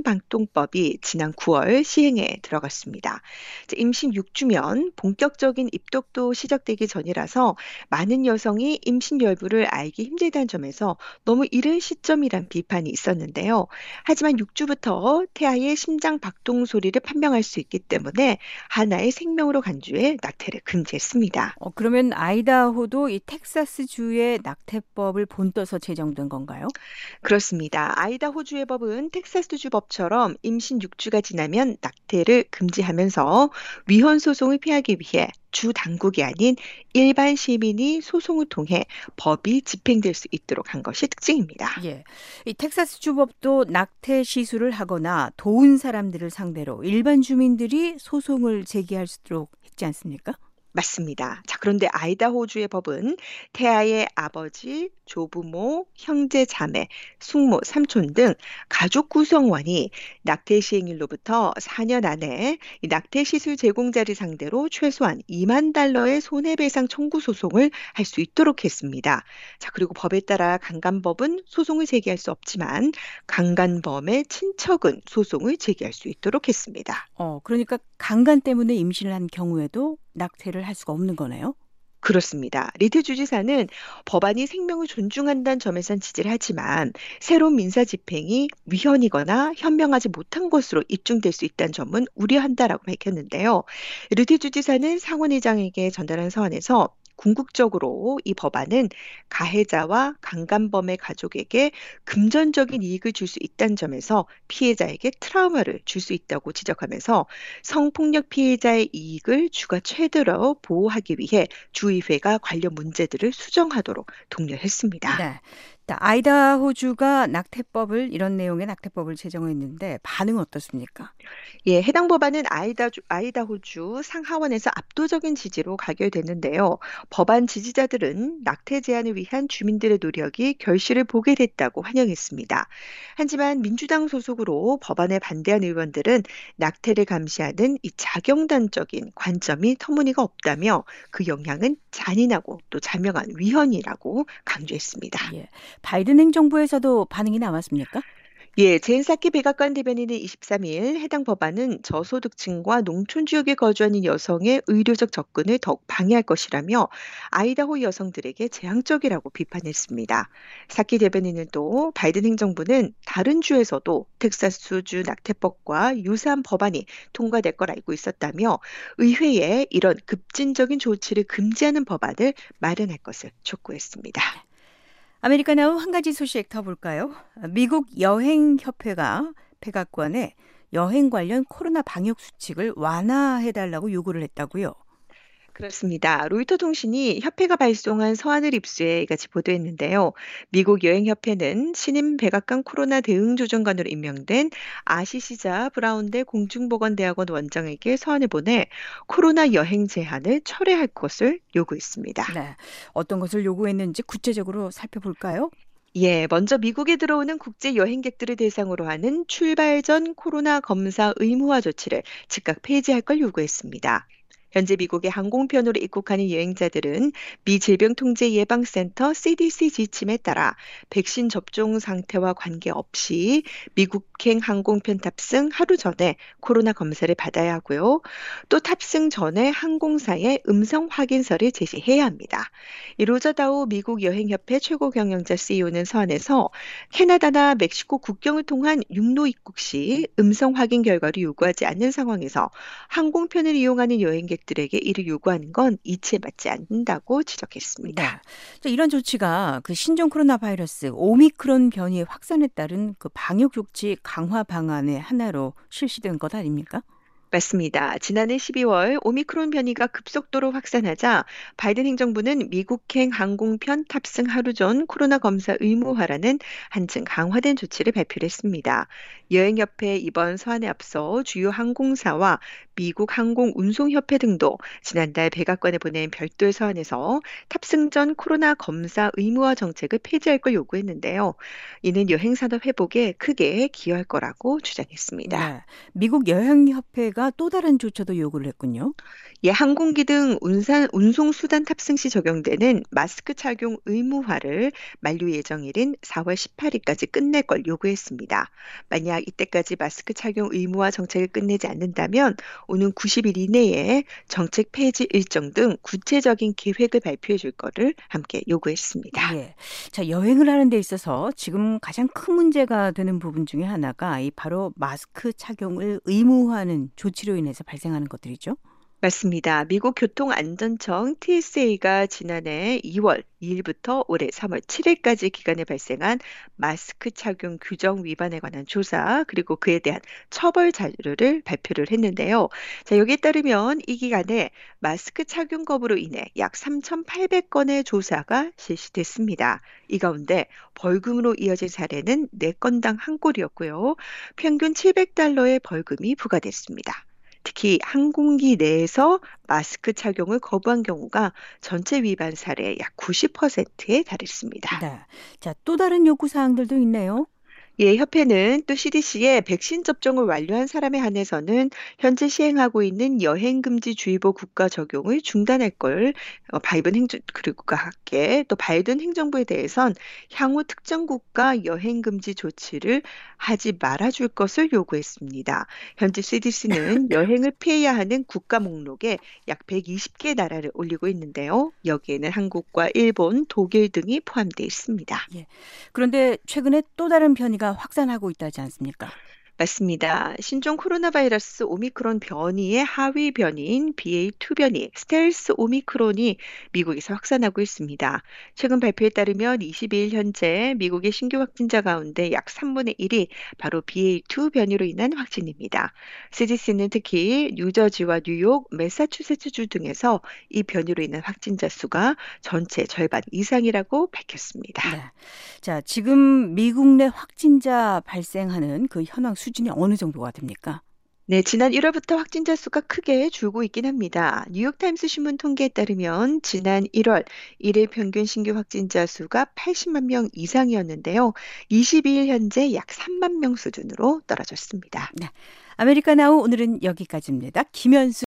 심장방통법이 지난 구월 시행에 들어갔습니다. 이제 임신 육 주면 본격적인 입덕도 시작되기 전이라서 많은 여성이 임신 여부를 알기 힘들다는 점에서 너무 이른 시점이란 비판이 있었는데요. 하지만 육 주부터 태아의 심장 박동 소리를 판명할 수 있기 때문에 하나의 생명으로 간주해 낙태를 금지했습니다. 어, 그러면 아이다호도 이 텍사스주의 낙태법을 본떠서 제정된 건가요? 그렇습니다. 아이다호주의 법은 텍사스주 법처럼 임신 육 주가 지나면 낙태를 금지하면서 위헌 소송을 피하기 위해 주 당국이 아닌 일반 시민이 소송을 통해 법이 집행될 수 있도록 한 것이 특징입니다. 예. 이 텍사스주 법도 낙태 시술을 하거나 도운 사람들을 상대로 일반 주민들이 소송을 제기할 수 있도록 했지 않습니까? 맞습니다. 자, 그런데 아이다호주의 법은 태아의 아버지, 조부모, 형제, 자매, 숙모, 삼촌 등 가족 구성원이 낙태 시행일로부터 사 년 안에 이 낙태 시술 제공자를 상대로 최소한 이만 달러의 손해배상 청구 소송을 할 수 있도록 했습니다. 자, 그리고 법에 따라 강간법은 소송을 제기할 수 없지만 강간범의 친척은 소송을 제기할 수 있도록 했습니다. 어, 그러니까 강간 때문에 임신을 한 경우에도 낙태를 할 수가 없는 거네요. 그렇습니다. 리트 주지사는 법안이 생명을 존중한다는 점에선 지지를 하지만 새로운 민사 집행이 위헌이거나 현명하지 못한 것으로 입증될 수 있다는 점은 우려한다라고 밝혔는데요. 리트 주지사는 상원의장에게 전달한 서한에서 궁극적으로 이 법안은 가해자와 강간범의 가족에게 금전적인 이익을 줄 수 있다는 점에서 피해자에게 트라우마를 줄 수 있다고 지적하면서 성폭력 피해자의 이익을 주가 최대로 보호하기 위해 주의회가 관련 문제들을 수정하도록 독려했습니다. 네. 아이다호주가 낙태법을 이런 내용의 낙태법을 제정했는데 반응은 어떻습니까? 예, 해당 법안은 아이다주, 아이다호주 상하원에서 압도적인 지지로 가결됐는데요. 법안 지지자들은 낙태 제한을 위한 주민들의 노력이 결실을 보게 됐다고 환영했습니다. 하지만 민주당 소속으로 법안에 반대한 의원들은 낙태를 감시하는 이 자경단적인 관점이 터무니가 없다며 그 영향은 잔인하고 또 자명한 위헌이라고 강조했습니다. 예. 바이든 행정부에서도 반응이 나왔습니까? 예, 제인 사키 백악관 대변인은 이십삼 일 해당 법안은 저소득층과 농촌 지역에 거주하는 여성의 의료적 접근을 더욱 방해할 것이라며 아이다호 여성들에게 재앙적이라고 비판했습니다. 사키 대변인은 또 바이든 행정부는 다른 주에서도 텍사스주 낙태법과 유사한 법안이 통과될 걸 알고 있었다며 의회에 이런 급진적인 조치를 금지하는 법안을 마련할 것을 촉구했습니다. 아메리카나우 한 가지 소식 더 볼까요? 미국 여행협회가 백악관에 여행 관련 코로나 방역 수칙을 완화해달라고 요구를 했다고요. 그렇습니다. 로이터 통신이 협회가 발송한 서한을 입수해 이같이 보도했는데요. 미국 여행협회는 신임 백악관 코로나 대응조정관으로 임명된 아시시자 브라운대 공중보건대학원 원장에게 서한을 보내 코로나 여행 제한을 철회할 것을 요구했습니다. 네, 어떤 것을 요구했는지 구체적으로 살펴볼까요? 예, 먼저 미국에 들어오는 국제 여행객들을 대상으로 하는 출발 전 코로나 검사 의무화 조치를 즉각 폐지할 걸 요구했습니다. 현재 미국의 항공편으로 입국하는 여행자들은 미 질병통제예방센터 씨디씨 지침에 따라 백신 접종 상태와 관계없이 미국행 항공편 탑승 하루 전에 코로나 검사를 받아야 하고요. 또 탑승 전에 항공사에 음성 확인서를 제시해야 합니다. 이 로저다우 미국 여행협회 최고 경영자 씨이오는 서한에서 캐나다나 멕시코 국경을 통한 육로 입국 시 음성 확인 결과를 요구하지 않는 상황에서 항공편을 이용하는 여행객 들에게 이를 요구하는 건 이치에 맞지 않는다고 지적했습니다. 네. 이런 조치가 그 신종 코로나 바이러스 오미크론 변이 확산에 따른 그 방역 조치 강화 방안의 하나로 실시된 것 아닙니까? 맞습니다. 지난해 십이월 오미크론 변이가 급속도로 확산하자 바이든 행정부는 미국행 항공편 탑승 하루 전 코로나 검사 의무화라는 한층 강화된 조치를 발표를 했습니다. 여행협회 이번 서한에 앞서 주요 항공사와 미국 항공운송협회 등도 지난달 백악관에 보낸 별도의 서한에서 탑승 전 코로나 검사 의무화 정책을 폐지할 걸 요구했는데요. 이는 여행산업 회복에 크게 기여할 거라고 주장했습니다. 네. 미국 여행협회가 또 다른 조처도 요구를 했군요. 예, 항공기 등 운산, 운송수단 탑승 시 적용되는 마스크 착용 의무화를 만료 예정일인 사월 십팔일까지 끝낼 걸 요구했습니다. 만약 이때까지 마스크 착용 의무화 정책을 끝내지 않는다면 오는 구십 일 이내에 정책 폐지 일정 등 구체적인 계획을 발표해 줄 거를 함께 요구했습니다. 예. 자, 여행을 하는 데 있어서 지금 가장 큰 문제가 되는 부분 중에 하나가 이 바로 마스크 착용을 의무화하는 조치로 인해서 발생하는 것들이죠. 맞습니다. 미국 교통안전청 티에스에이가 지난해 이월 이일부터 올해 삼월 칠일까지 기간에 발생한 마스크 착용 규정 위반에 관한 조사 그리고 그에 대한 처벌 자료를 발표를 했는데요. 자, 여기에 따르면 이 기간에 마스크 착용 거부로 인해 약 삼천팔백 건의 조사가 실시됐습니다. 이 가운데 벌금으로 이어진 사례는 네 건당 한 건이었고요. 평균 칠백 달러의 벌금이 부과됐습니다. 특히 항공기 내에서 마스크 착용을 거부한 경우가 전체 위반 사례의 약 구십 퍼센트에 달했습니다. 네. 자, 또 다른 요구 사항들도 있네요. 예, 협회는 또 씨디씨에 백신 접종을 완료한 사람에 한해서는 현재 시행하고 있는 여행금지주의보 국가 적용을 중단할 걸 어, 바이든 행정 그리고 함께 또 바이든 행정부에 대해선 향후 특정 국가 여행금지 조치를 하지 말아줄 것을 요구했습니다. 현재 씨디씨는 여행을 피해야 하는 국가 목록에 약 백이십 개 나라를 올리고 있는데요. 여기에는 한국과 일본, 독일 등이 포함되어 있습니다. 예. 그런데 최근에 또 다른 변이가 확산하고 있다지 않습니까? 맞습니다. 신종 코로나 바이러스 오미크론 변이의 하위 변이인 비에이 투 변이, 스텔스 오미크론이 미국에서 확산하고 있습니다. 최근 발표에 따르면 이십이일 현재 미국의 신규 확진자 가운데 약 삼분의 일이 바로 비에이 투 변이로 인한 확진입니다. 씨디씨는 특히 뉴저지와 뉴욕, 매사추세츠주 등에서 이 변이로 인한 확진자 수가 전체 절반 이상이라고 밝혔습니다. 네. 자, 지금 미국 내 확진자 발생하는 그 현황 수준이 어느 정도가 됩니까? 네, 지난 일월부터 확진자 수가 크게 줄고 있긴 합니다. 뉴욕타임스 신문 통계에 따르면 지난 일월 일일 평균 신규 확진자 수가 팔십만 명 이상이었는데요. 이십이일 현재 약 삼만 명 수준으로 떨어졌습니다. 네. 아메리카나우 오늘은 여기까지입니다. 김현수.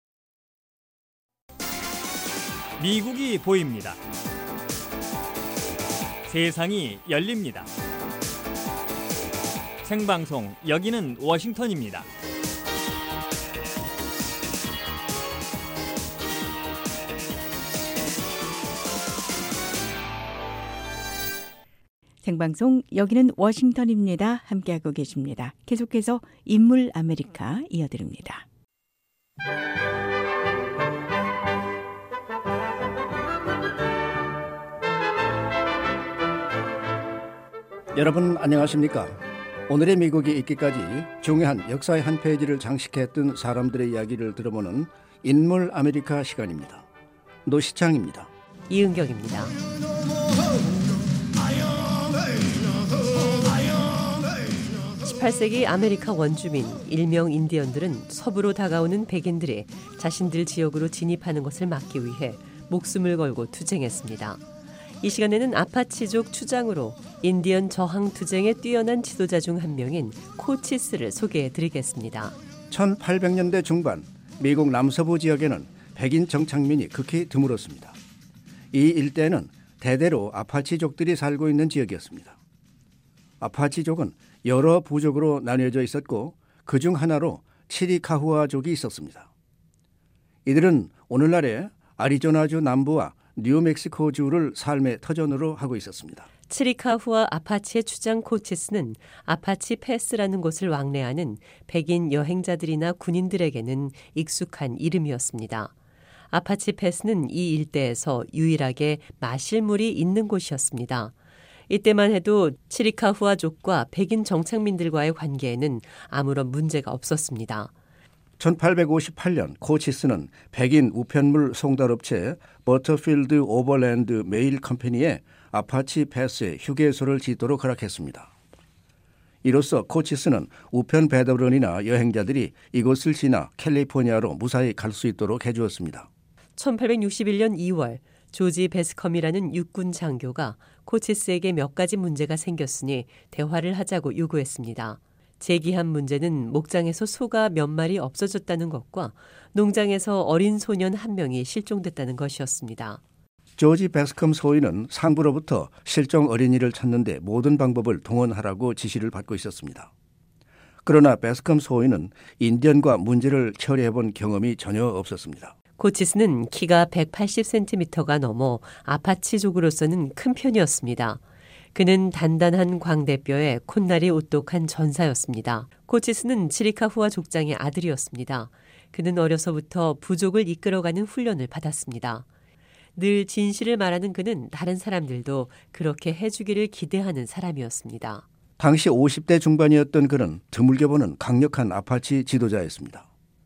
미국이 보입니다. 세상이 열립니다. 생방송 여기는 워싱턴입니다. 생방송 여기는 워싱턴입니다. 함께하고 계십니다. 계속해서 인물 아메리카 이어드립니다. 여러분 안녕하십니까? 오늘의 미국이 있기까지 중요한 역사의 한 페이지를 장식했던 사람들의 이야기를 들어보는 인물 아메리카 시간입니다. 노시창입니다. 이은경입니다. 십팔 세기 아메리카 원주민 일명 인디언들은 서부로 다가오는 백인들이 자신들 지역으로 진입하는 것을 막기 위해 목숨을 걸고 투쟁했습니다. 이 시간에는 아파치족 추장으로 인디언 저항 투쟁에 뛰어난 지도자 중 한 명인 코치스를 소개해드리겠습니다. 천팔백 년대 중반 미국 남서부 지역에는 백인 정착민이 극히 드물었습니다. 이 일대는 대대로 아파치족들이 살고 있는 지역이었습니다. 아파치족은 여러 부족으로 나뉘어져 있었고 그중 하나로 치리카후아족이 있었습니다. 이들은 오늘날의 아리조나주 남부와 뉴멕시코주를 삶의 터전으로 하고 있었습니다. 치리카후아 아파치의 추장 코치스는 아파치 패스라는 곳을 왕래하는 백인 여행자들이나 군인들에게는 익숙한 이름이었습니다. 아파치 패스는 이 일대에서 유일하게 마실 물이 있는 곳이었습니다. 이때만 해도 치리카후아족과 백인 정착민들과의 관계에는 아무런 문제가 없었습니다. 천팔백오십팔 년 코치스는 백인 우편물 송달업체 버터필드 오버랜드 메일 컴퍼니에 아파치 패스에 휴게소를 짓도록 허락했습니다. 이로써 코치스는 우편 배달원이나 여행자들이 이곳을 지나 캘리포니아로 무사히 갈 수 있도록 해주었습니다. 천팔백육십일 년 이월 조지 베스컴이라는 육군 장교가 코치스에게 몇 가지 문제가 생겼으니 대화를 하자고 요구했습니다. 제기한 문제는 목장에서 소가 몇 마리 없어졌다는 것과 농장에서 어린 소년 한 명이 실종됐다는 것이었습니다. 조지 베스컴 소위는 상부로부터 실종 어린이를 찾는 데 모든 방법을 동원하라고 지시를 받고 있었습니다. 그러나 베스컴 소위는 인디언과 문제를 처리해본 경험이 전혀 없었습니다. 코치스는 키가 백팔십 센티미터가 넘어 아파치족으로서는 큰 편이었습니다. 그는 단단한 광대뼈에 콧날이 오똑한 전사였습니다. 코치스는 치리카후아 족장의 아들이었습니다. 그는 어려서부터 부족을 이끌어가는 훈련을 받았습니다. 늘 진실을 말하는 그는 다른 사람들도 그렇게 해주기를 기대하는 사람이었습니다. 당시 오십 대 중반이었던 그는 드물게 보는 강력한 아파치 지도자였습니다.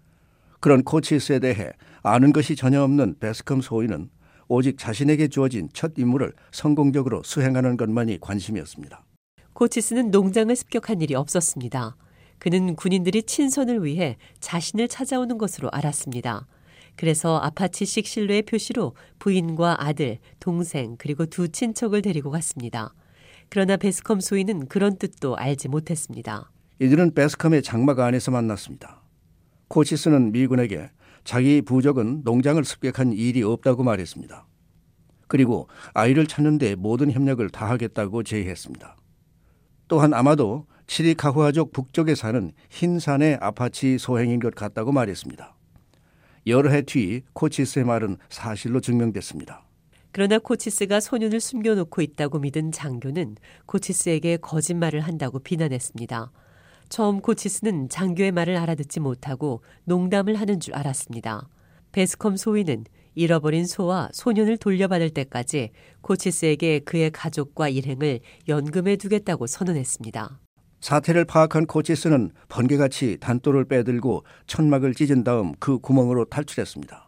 그런 코치스에 대해 아는 것이 전혀 없는 베스컴 소위는 오직 자신에게 주어진 첫 임무를 성공적으로 수행하는 것만이 관심이었습니다. 코치스는 농장을 습격한 일이 없었습니다. 그는 군인들이 친선을 위해 자신을 찾아오는 것으로 알았습니다. 그래서 아파치식 신뢰의 표시로 부인과 아들, 동생 그리고 두 친척을 데리고 갔습니다. 그러나 베스컴 소위는 그런 뜻도 알지 못했습니다. 이들은 베스컴의 장막 안에서 만났습니다. 코치스는 미군에게 자기 부족은 농장을 습격한 일이 없다고 말했습니다. 그리고 아이를 찾는 데 모든 협력을 다하겠다고 제의했습니다. 또한 아마도 치리카후아족 북쪽에 사는 흰산의 아파치 소행인 것 같다고 말했습니다. 여러 해 뒤 코치스의 말은 사실로 증명됐습니다. 그러나 코치스가 소년을 숨겨놓고 있다고 믿은 장교는 코치스에게 거짓말을 한다고 비난했습니다. 처음 코치스는 장교의 말을 알아듣지 못하고 농담을 하는 줄 알았습니다. 베스컴 소위는 잃어버린 소와 소년을 돌려받을 때까지 코치스에게 그의 가족과 일행을 연금해 두겠다고 선언했습니다. 사태를 파악한 코치스는 번개같이 단도를 빼들고 천막을 찢은 다음 그 구멍으로 탈출했습니다.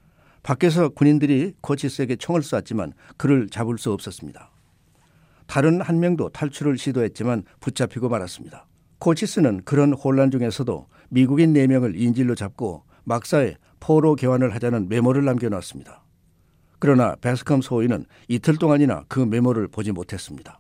밖에서 군인들이 코치스에게 총을 쐈지만 그를 잡을 수 없었습니다. 다른 한 명도 탈출을 시도했지만 붙잡히고 말았습니다. 코치스는 그런 혼란 중에서도 미국인 네 명을 인질로 잡고 막사에 포로 교환을 하자는 메모를 남겨놨습니다. 그러나 베스컴 소위는 이틀 동안이나 그 메모를 보지 못했습니다.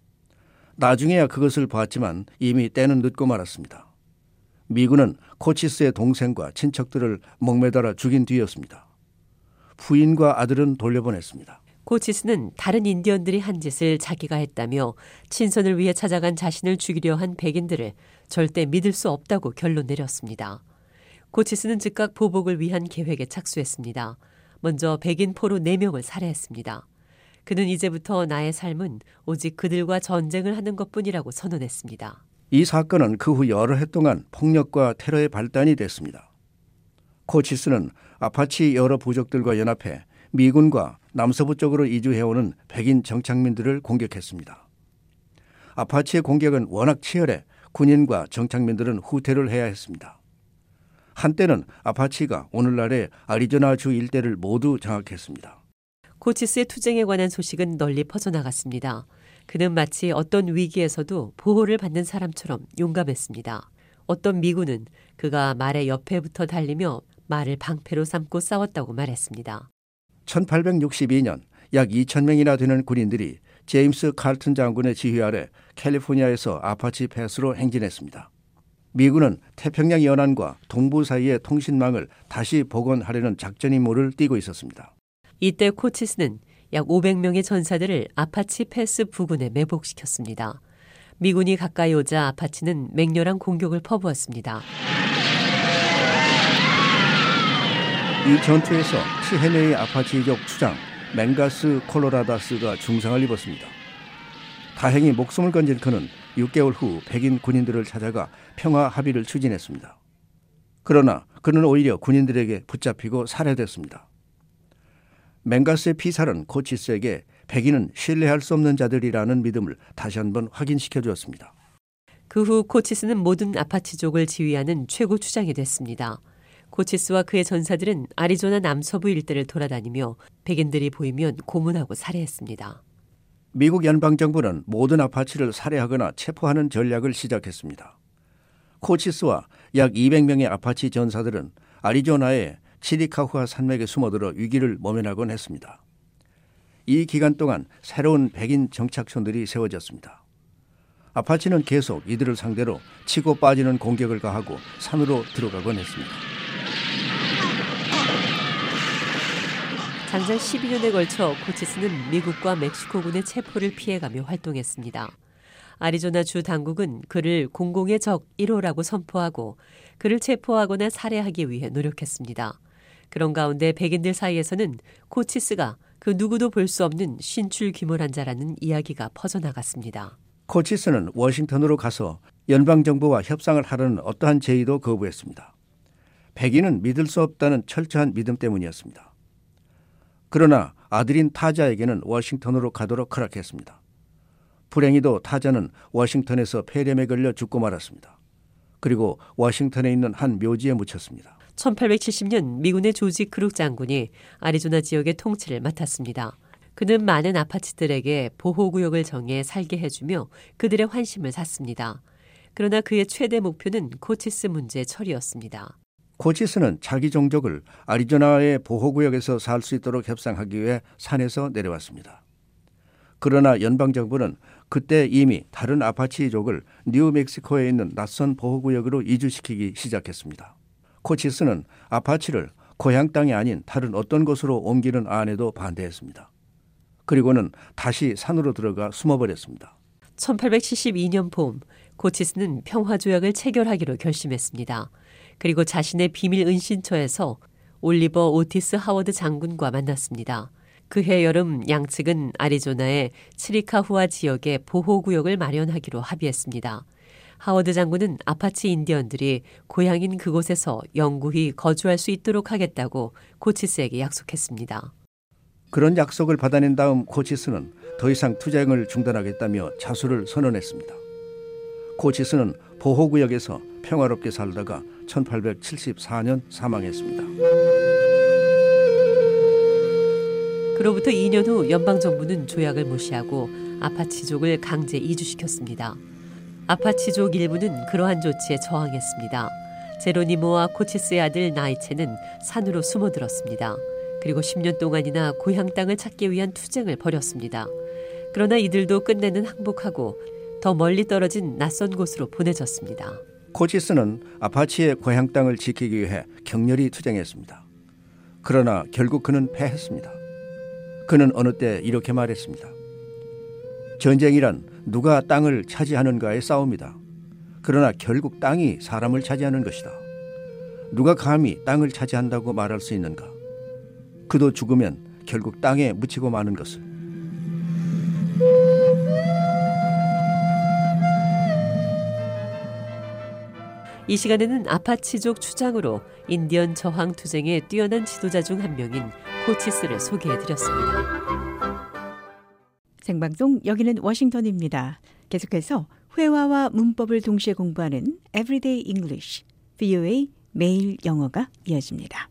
나중에야 그것을 봤지만 이미 때는 늦고 말았습니다. 미군은 코치스의 동생과 친척들을 목매달아 죽인 뒤였습니다. 부인과 아들은 돌려보냈습니다. 코치스는 다른 인디언들이 한 짓을 자기가 했다며 친선을 위해 찾아간 자신을 죽이려 한 백인들을 절대 믿을 수 없다고 결론 내렸습니다. 코치스는 즉각 보복을 위한 계획에 착수했습니다. 먼저 백인 포로 네 명을 살해했습니다. 그는 이제부터 나의 삶은 오직 그들과 전쟁을 하는 것뿐이라고 선언했습니다. 이 사건은 그 후 여러 해 동안 폭력과 테러의 발단이 됐습니다. 코치스는 아파치 여러 부족들과 연합해 미군과 남서부 쪽으로 이주해오는 백인 정착민들을 공격했습니다. 아파치의 공격은 워낙 치열해 군인과 정착민들은 후퇴를 해야 했습니다. 한때는 아파치가 오늘날의 아리조나주 일대를 모두 장악했습니다. 코치스의 투쟁에 관한 소식은 널리 퍼져나갔습니다. 그는 마치 어떤 위기에서도 보호를 받는 사람처럼 용감했습니다. 어떤 미군은 그가 말의 옆에 붙어 달리며 말을 방패로 삼고 싸웠다고 말했습니다. 천팔백육십이 년 약 이천 명이나 되는 군인들이 제임스 칼튼 장군의 지휘 아래 캘리포니아에서 아파치 패스로 행진했습니다. 미군은 태평양 연안과 동부 사이의 통신망을 다시 복원하려는 작전 임무를 띠고 있었습니다. 이때 코치스는 약 오백 명의 전사들을 아파치 패스 부근에 매복시켰습니다. 미군이 가까이 오자 아파치는 맹렬한 공격을 퍼부었습니다. 이 전투에서 치헤네이 아파치족 추장 맹가스 콜로라다스가 중상을 입었습니다. 다행히 목숨을 건진 그는 육 개월 후 백인 군인들을 찾아가 평화 합의를 추진했습니다. 그러나 그는 오히려 군인들에게 붙잡히고 살해됐습니다. 맹가스의 피살은 코치스에게 백인은 신뢰할 수 없는 자들이라는 믿음을 다시 한번 확인시켜 주었습니다. 그 후 코치스는 모든 아파치족을 지휘하는 최고 추장이 됐습니다. 코치스와 그의 전사들은 아리조나 남서부 일대를 돌아다니며 백인들이 보이면 고문하고 살해했습니다. 미국 연방정부는 모든 아파치를 살해하거나 체포하는 전략을 시작했습니다. 코치스와 약 이백 명의 아파치 전사들은 아리조나의 치리카후아 산맥에 숨어들어 위기를 모면하곤 했습니다. 이 기간 동안 새로운 백인 정착촌들이 세워졌습니다. 아파치는 계속 이들을 상대로 치고 빠지는 공격을 가하고 산으로 들어가곤 했습니다. 장장 십이 년에 걸쳐 코치스는 미국과 멕시코군의 체포를 피해가며 활동했습니다. 아리조나주 당국은 그를 공공의 적 일 호라고 선포하고 그를 체포하거나 살해하기 위해 노력했습니다. 그런 가운데 백인들 사이에서는 코치스가 그 누구도 볼 수 없는 신출귀몰한 자라는 이야기가 퍼져나갔습니다. 코치스는 워싱턴으로 가서 연방정부와 협상을 하려는 어떠한 제의도 거부했습니다. 백인은 믿을 수 없다는 철저한 믿음 때문이었습니다. 그러나 아들인 타자에게는 워싱턴으로 가도록 허락했습니다. 불행히도 타자는 워싱턴에서 폐렴에 걸려 죽고 말았습니다. 그리고 워싱턴에 있는 한 묘지에 묻혔습니다. 천팔백칠십 년 미군의 조지 크룩 장군이 아리조나 지역의 통치를 맡았습니다. 그는 많은 아파치들에게 보호구역을 정해 살게 해주며 그들의 환심을 샀습니다. 그러나 그의 최대 목표는 코치스 문제 처리였습니다. 코치스는 자기 종족을 아리조나의 보호구역에서 살 수 있도록 협상하기 위해 산에서 내려왔습니다. 그러나 연방정부는 그때 이미 다른 아파치족을 뉴멕시코에 있는 낯선 보호구역으로 이주시키기 시작했습니다. 코치스는 아파치를 고향 땅이 아닌 다른 어떤 곳으로 옮기는 안에도 반대했습니다. 그리고는 다시 산으로 들어가 숨어버렸습니다. 천팔백칠십이 년 봄, 코치스는 평화조약을 체결하기로 결심했습니다. 그리고 자신의 비밀 은신처에서 올리버 오티스 하워드 장군과 만났습니다. 그해 여름 양측은 아리조나의 치리카후아 지역에 보호구역을 마련하기로 합의했습니다. 하워드 장군은 아파치 인디언들이 고향인 그곳에서 영구히 거주할 수 있도록 하겠다고 코치스에게 약속했습니다. 그런 약속을 받아낸 다음 코치스는 더 이상 투쟁을 중단하겠다며 자수를 선언했습니다. 코치스는 보호구역에서 평화롭게 살다가 천팔백칠십사 년 사망했습니다. 그로부터 이 년 후 연방정부는 조약을 무시하고 아파치족을 강제 이주시켰습니다. 아파치족 일부는 그러한 조치에 저항했습니다. 제로니모와 코치스의 아들 나이체는 산으로 숨어들었습니다. 그리고 십 년 동안이나 고향 땅을 찾기 위한 투쟁을 벌였습니다. 그러나 이들도 끝내는 항복하고 더 멀리 떨어진 낯선 곳으로 보내졌습니다. 코치스는 아파치의 고향 땅을 지키기 위해 격렬히 투쟁했습니다. 그러나 결국 그는 패했습니다. 그는 어느 때 이렇게 말했습니다. 전쟁이란 누가 땅을 차지하는가의 싸움이다. 그러나 결국 땅이 사람을 차지하는 것이다. 누가 감히 땅을 차지한다고 말할 수 있는가? 그도 죽으면 결국 땅에 묻히고 마는 것을. 이 시간에는 아파치족 추장으로 인디언 저항 투쟁의 뛰어난 지도자 중 한 명인 코치스를 소개해드렸습니다. 생방송 여기는 워싱턴입니다. 계속해서 회화와 문법을 동시에 공부하는 Everyday English, 브이오에이 매일 영어가 이어집니다.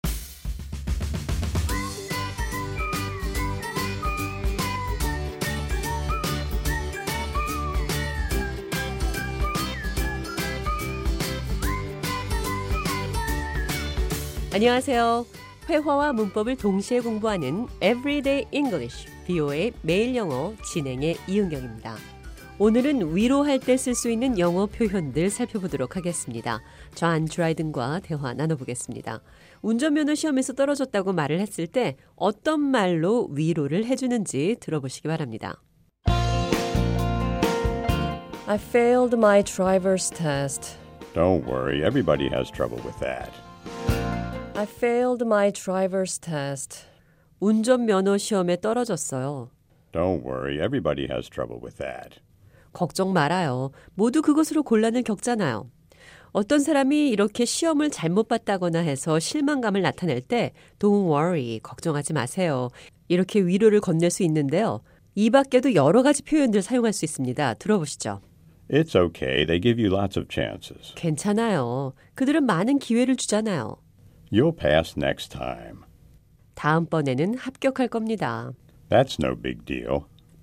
안녕하세요. 회화와 문법을 동시에 공부하는 Everyday English, 브이오에이 매일 영어 진행의 이은경입니다. 오늘은 위로할 때 쓸 수 있는 영어 표현들 살펴보도록 하겠습니다. 존 드라이든과 대화 나눠보겠습니다. 운전면허 시험에서 떨어졌다고 말을 했을 때 어떤 말로 위로를 해주는지 들어보시기 바랍니다. I failed my driver's test. Don't worry, everybody has trouble with that. I failed my driver's test. 운전면허 시험에 떨어졌어요. Don't worry, everybody has trouble with that. 걱정 말아요. 모두 그것으로 곤란을 겪잖아요. 어떤 사람이 이렇게 시험을 잘못 봤다거나 해서 실망감을 나타낼 때 Don't worry, 걱정하지 마세요. 이렇게 위로를 건넬 수 있는데요. 이 밖에도 여러 가지 표현들 사용할 수 있습니다. 들어보시죠. It's okay. They give you lots of chances. 괜찮아요. 그들은 많은 기회를 주잖아요. You'll pass next time. 다음번에는 합격할 겁니다. That's no big deal.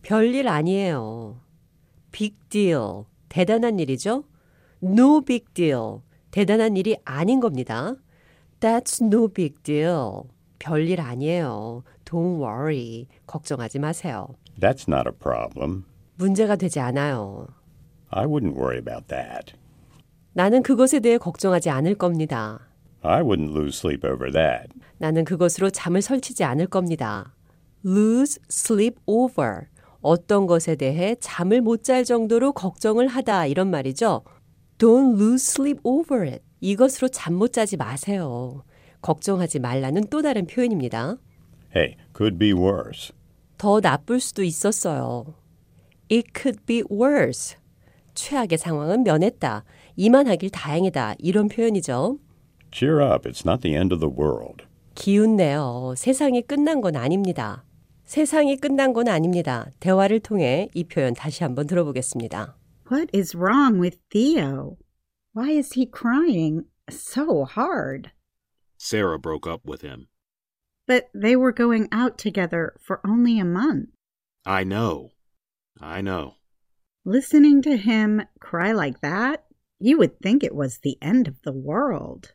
별일 아니에요. big deal, 대단한 일이죠. no big deal, 대단한 일이 아닌 겁니다. That's no big deal, 별일 아니에요. Don't worry, 걱정하지 마세요. That's not a problem. 문제가 되지 않아요. I wouldn't worry about that. 나는 그것에 대해 걱정하지 않을 겁니다. I wouldn't lose sleep over that. 나는 그것으로 잠을 설치지 않을 겁니다. lose sleep over, 어떤 것에 대해 잠을 못 잘 정도로 걱정을 하다 이런 말이죠. Don't lose sleep over it. 이것으로 잠 못 자지 마세요. 걱정하지 말라는 또 다른 표현입니다. Hey, could be worse. 더 나쁠 수도 있었어요. It could be worse. 최악의 상황은 면했다. 이만하길 다행이다. 이런 표현이죠. Cheer up, it's not the end of the world. 기운내요. 세상이 끝난 건 아닙니다. 세상이 끝난 건 아닙니다. 대화를 통해 이 표현 다시 한번 들어보겠습니다. What is wrong with Theo? Why is he crying so hard? Sarah broke up with him. But they were going out together for only a month. I know. I know. Listening to him cry like that, you would think it was the end of the world.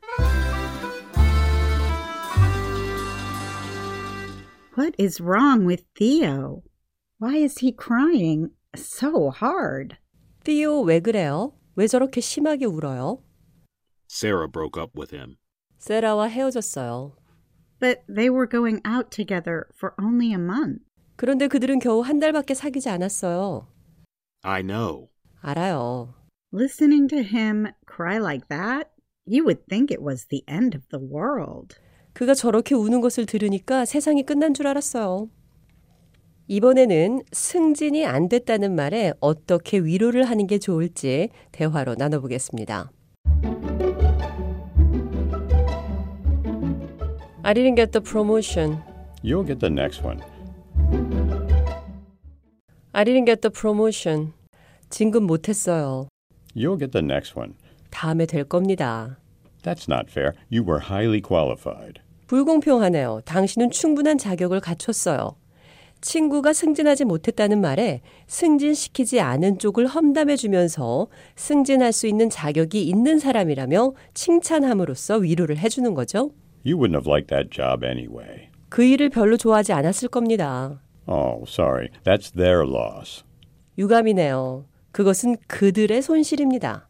What is wrong with Theo? Why is he crying so hard? Theo 왜 그래요? 왜 저렇게 심하게 울어요? Sarah broke up with him. 세라와 헤어졌어요. But they were going out together for only a month. 그런데 그들은 겨우 한 달밖에 사귀지 않았어요. I know. 알아요. Listening to him cry like that, you would think it was the end of the world. 그가 저렇게 우는 것을 들으니까 세상이 끝난 줄 알았어요. 이번에는 승진이 안 됐다는 말에 어떻게 위로를 하는 게 좋을지 대화로 나눠보겠습니다. I didn't get the promotion. You'll get the next one. I didn't get the promotion. 진급 못했어요. You'll get the next one. 다음에 될 겁니다. That's not fair. You were highly qualified. 불공평하네요. 당신은 충분한 자격을 갖췄어요. 친구가 승진하지 못했다는 말에 승진시키지 않은 쪽을 험담해주면서 승진할 수 있는 자격이 있는 사람이라며 칭찬함으로써 위로를 해주는 거죠. You wouldn't have liked that job anyway. 그 일을 별로 좋아하지 않았을 겁니다. Oh, sorry. That's their loss. 유감이네요. 그것은 그들의 손실입니다.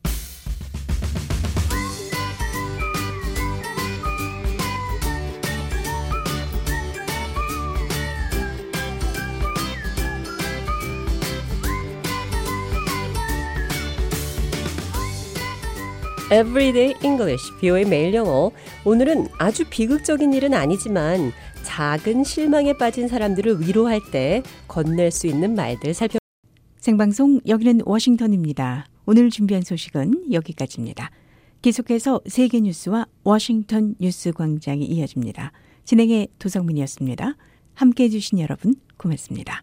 Everyday English, 비오의 매일 영어. 오늘은 아주 비극적인 일은 아니지만 작은 실망에 빠진 사람들을 위로할 때 건넬 수 있는 말들 살펴. 생방송 여기는 워싱턴입니다. 오늘 준비한 소식은 여기까지입니다. 계속해서 세계 뉴스와 워싱턴 뉴스 광장이 이어집니다. 진행의 도성민이었습니다. 함께해 주신 여러분 고맙습니다.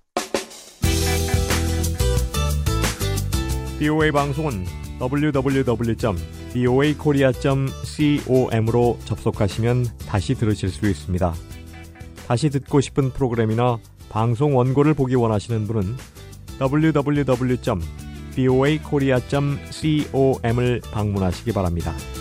비오에이 방송은 더블유 더블유 더블유 점 비오에이 코리아 점 com으로 접속하시면 다시 들으실 수 있습니다. 다시 듣고 싶은 프로그램이나 방송 원고를 보기 원하시는 분은 더블유 더블유 더블유 점 비오에이 코리아 점 com을 방문하시기 바랍니다.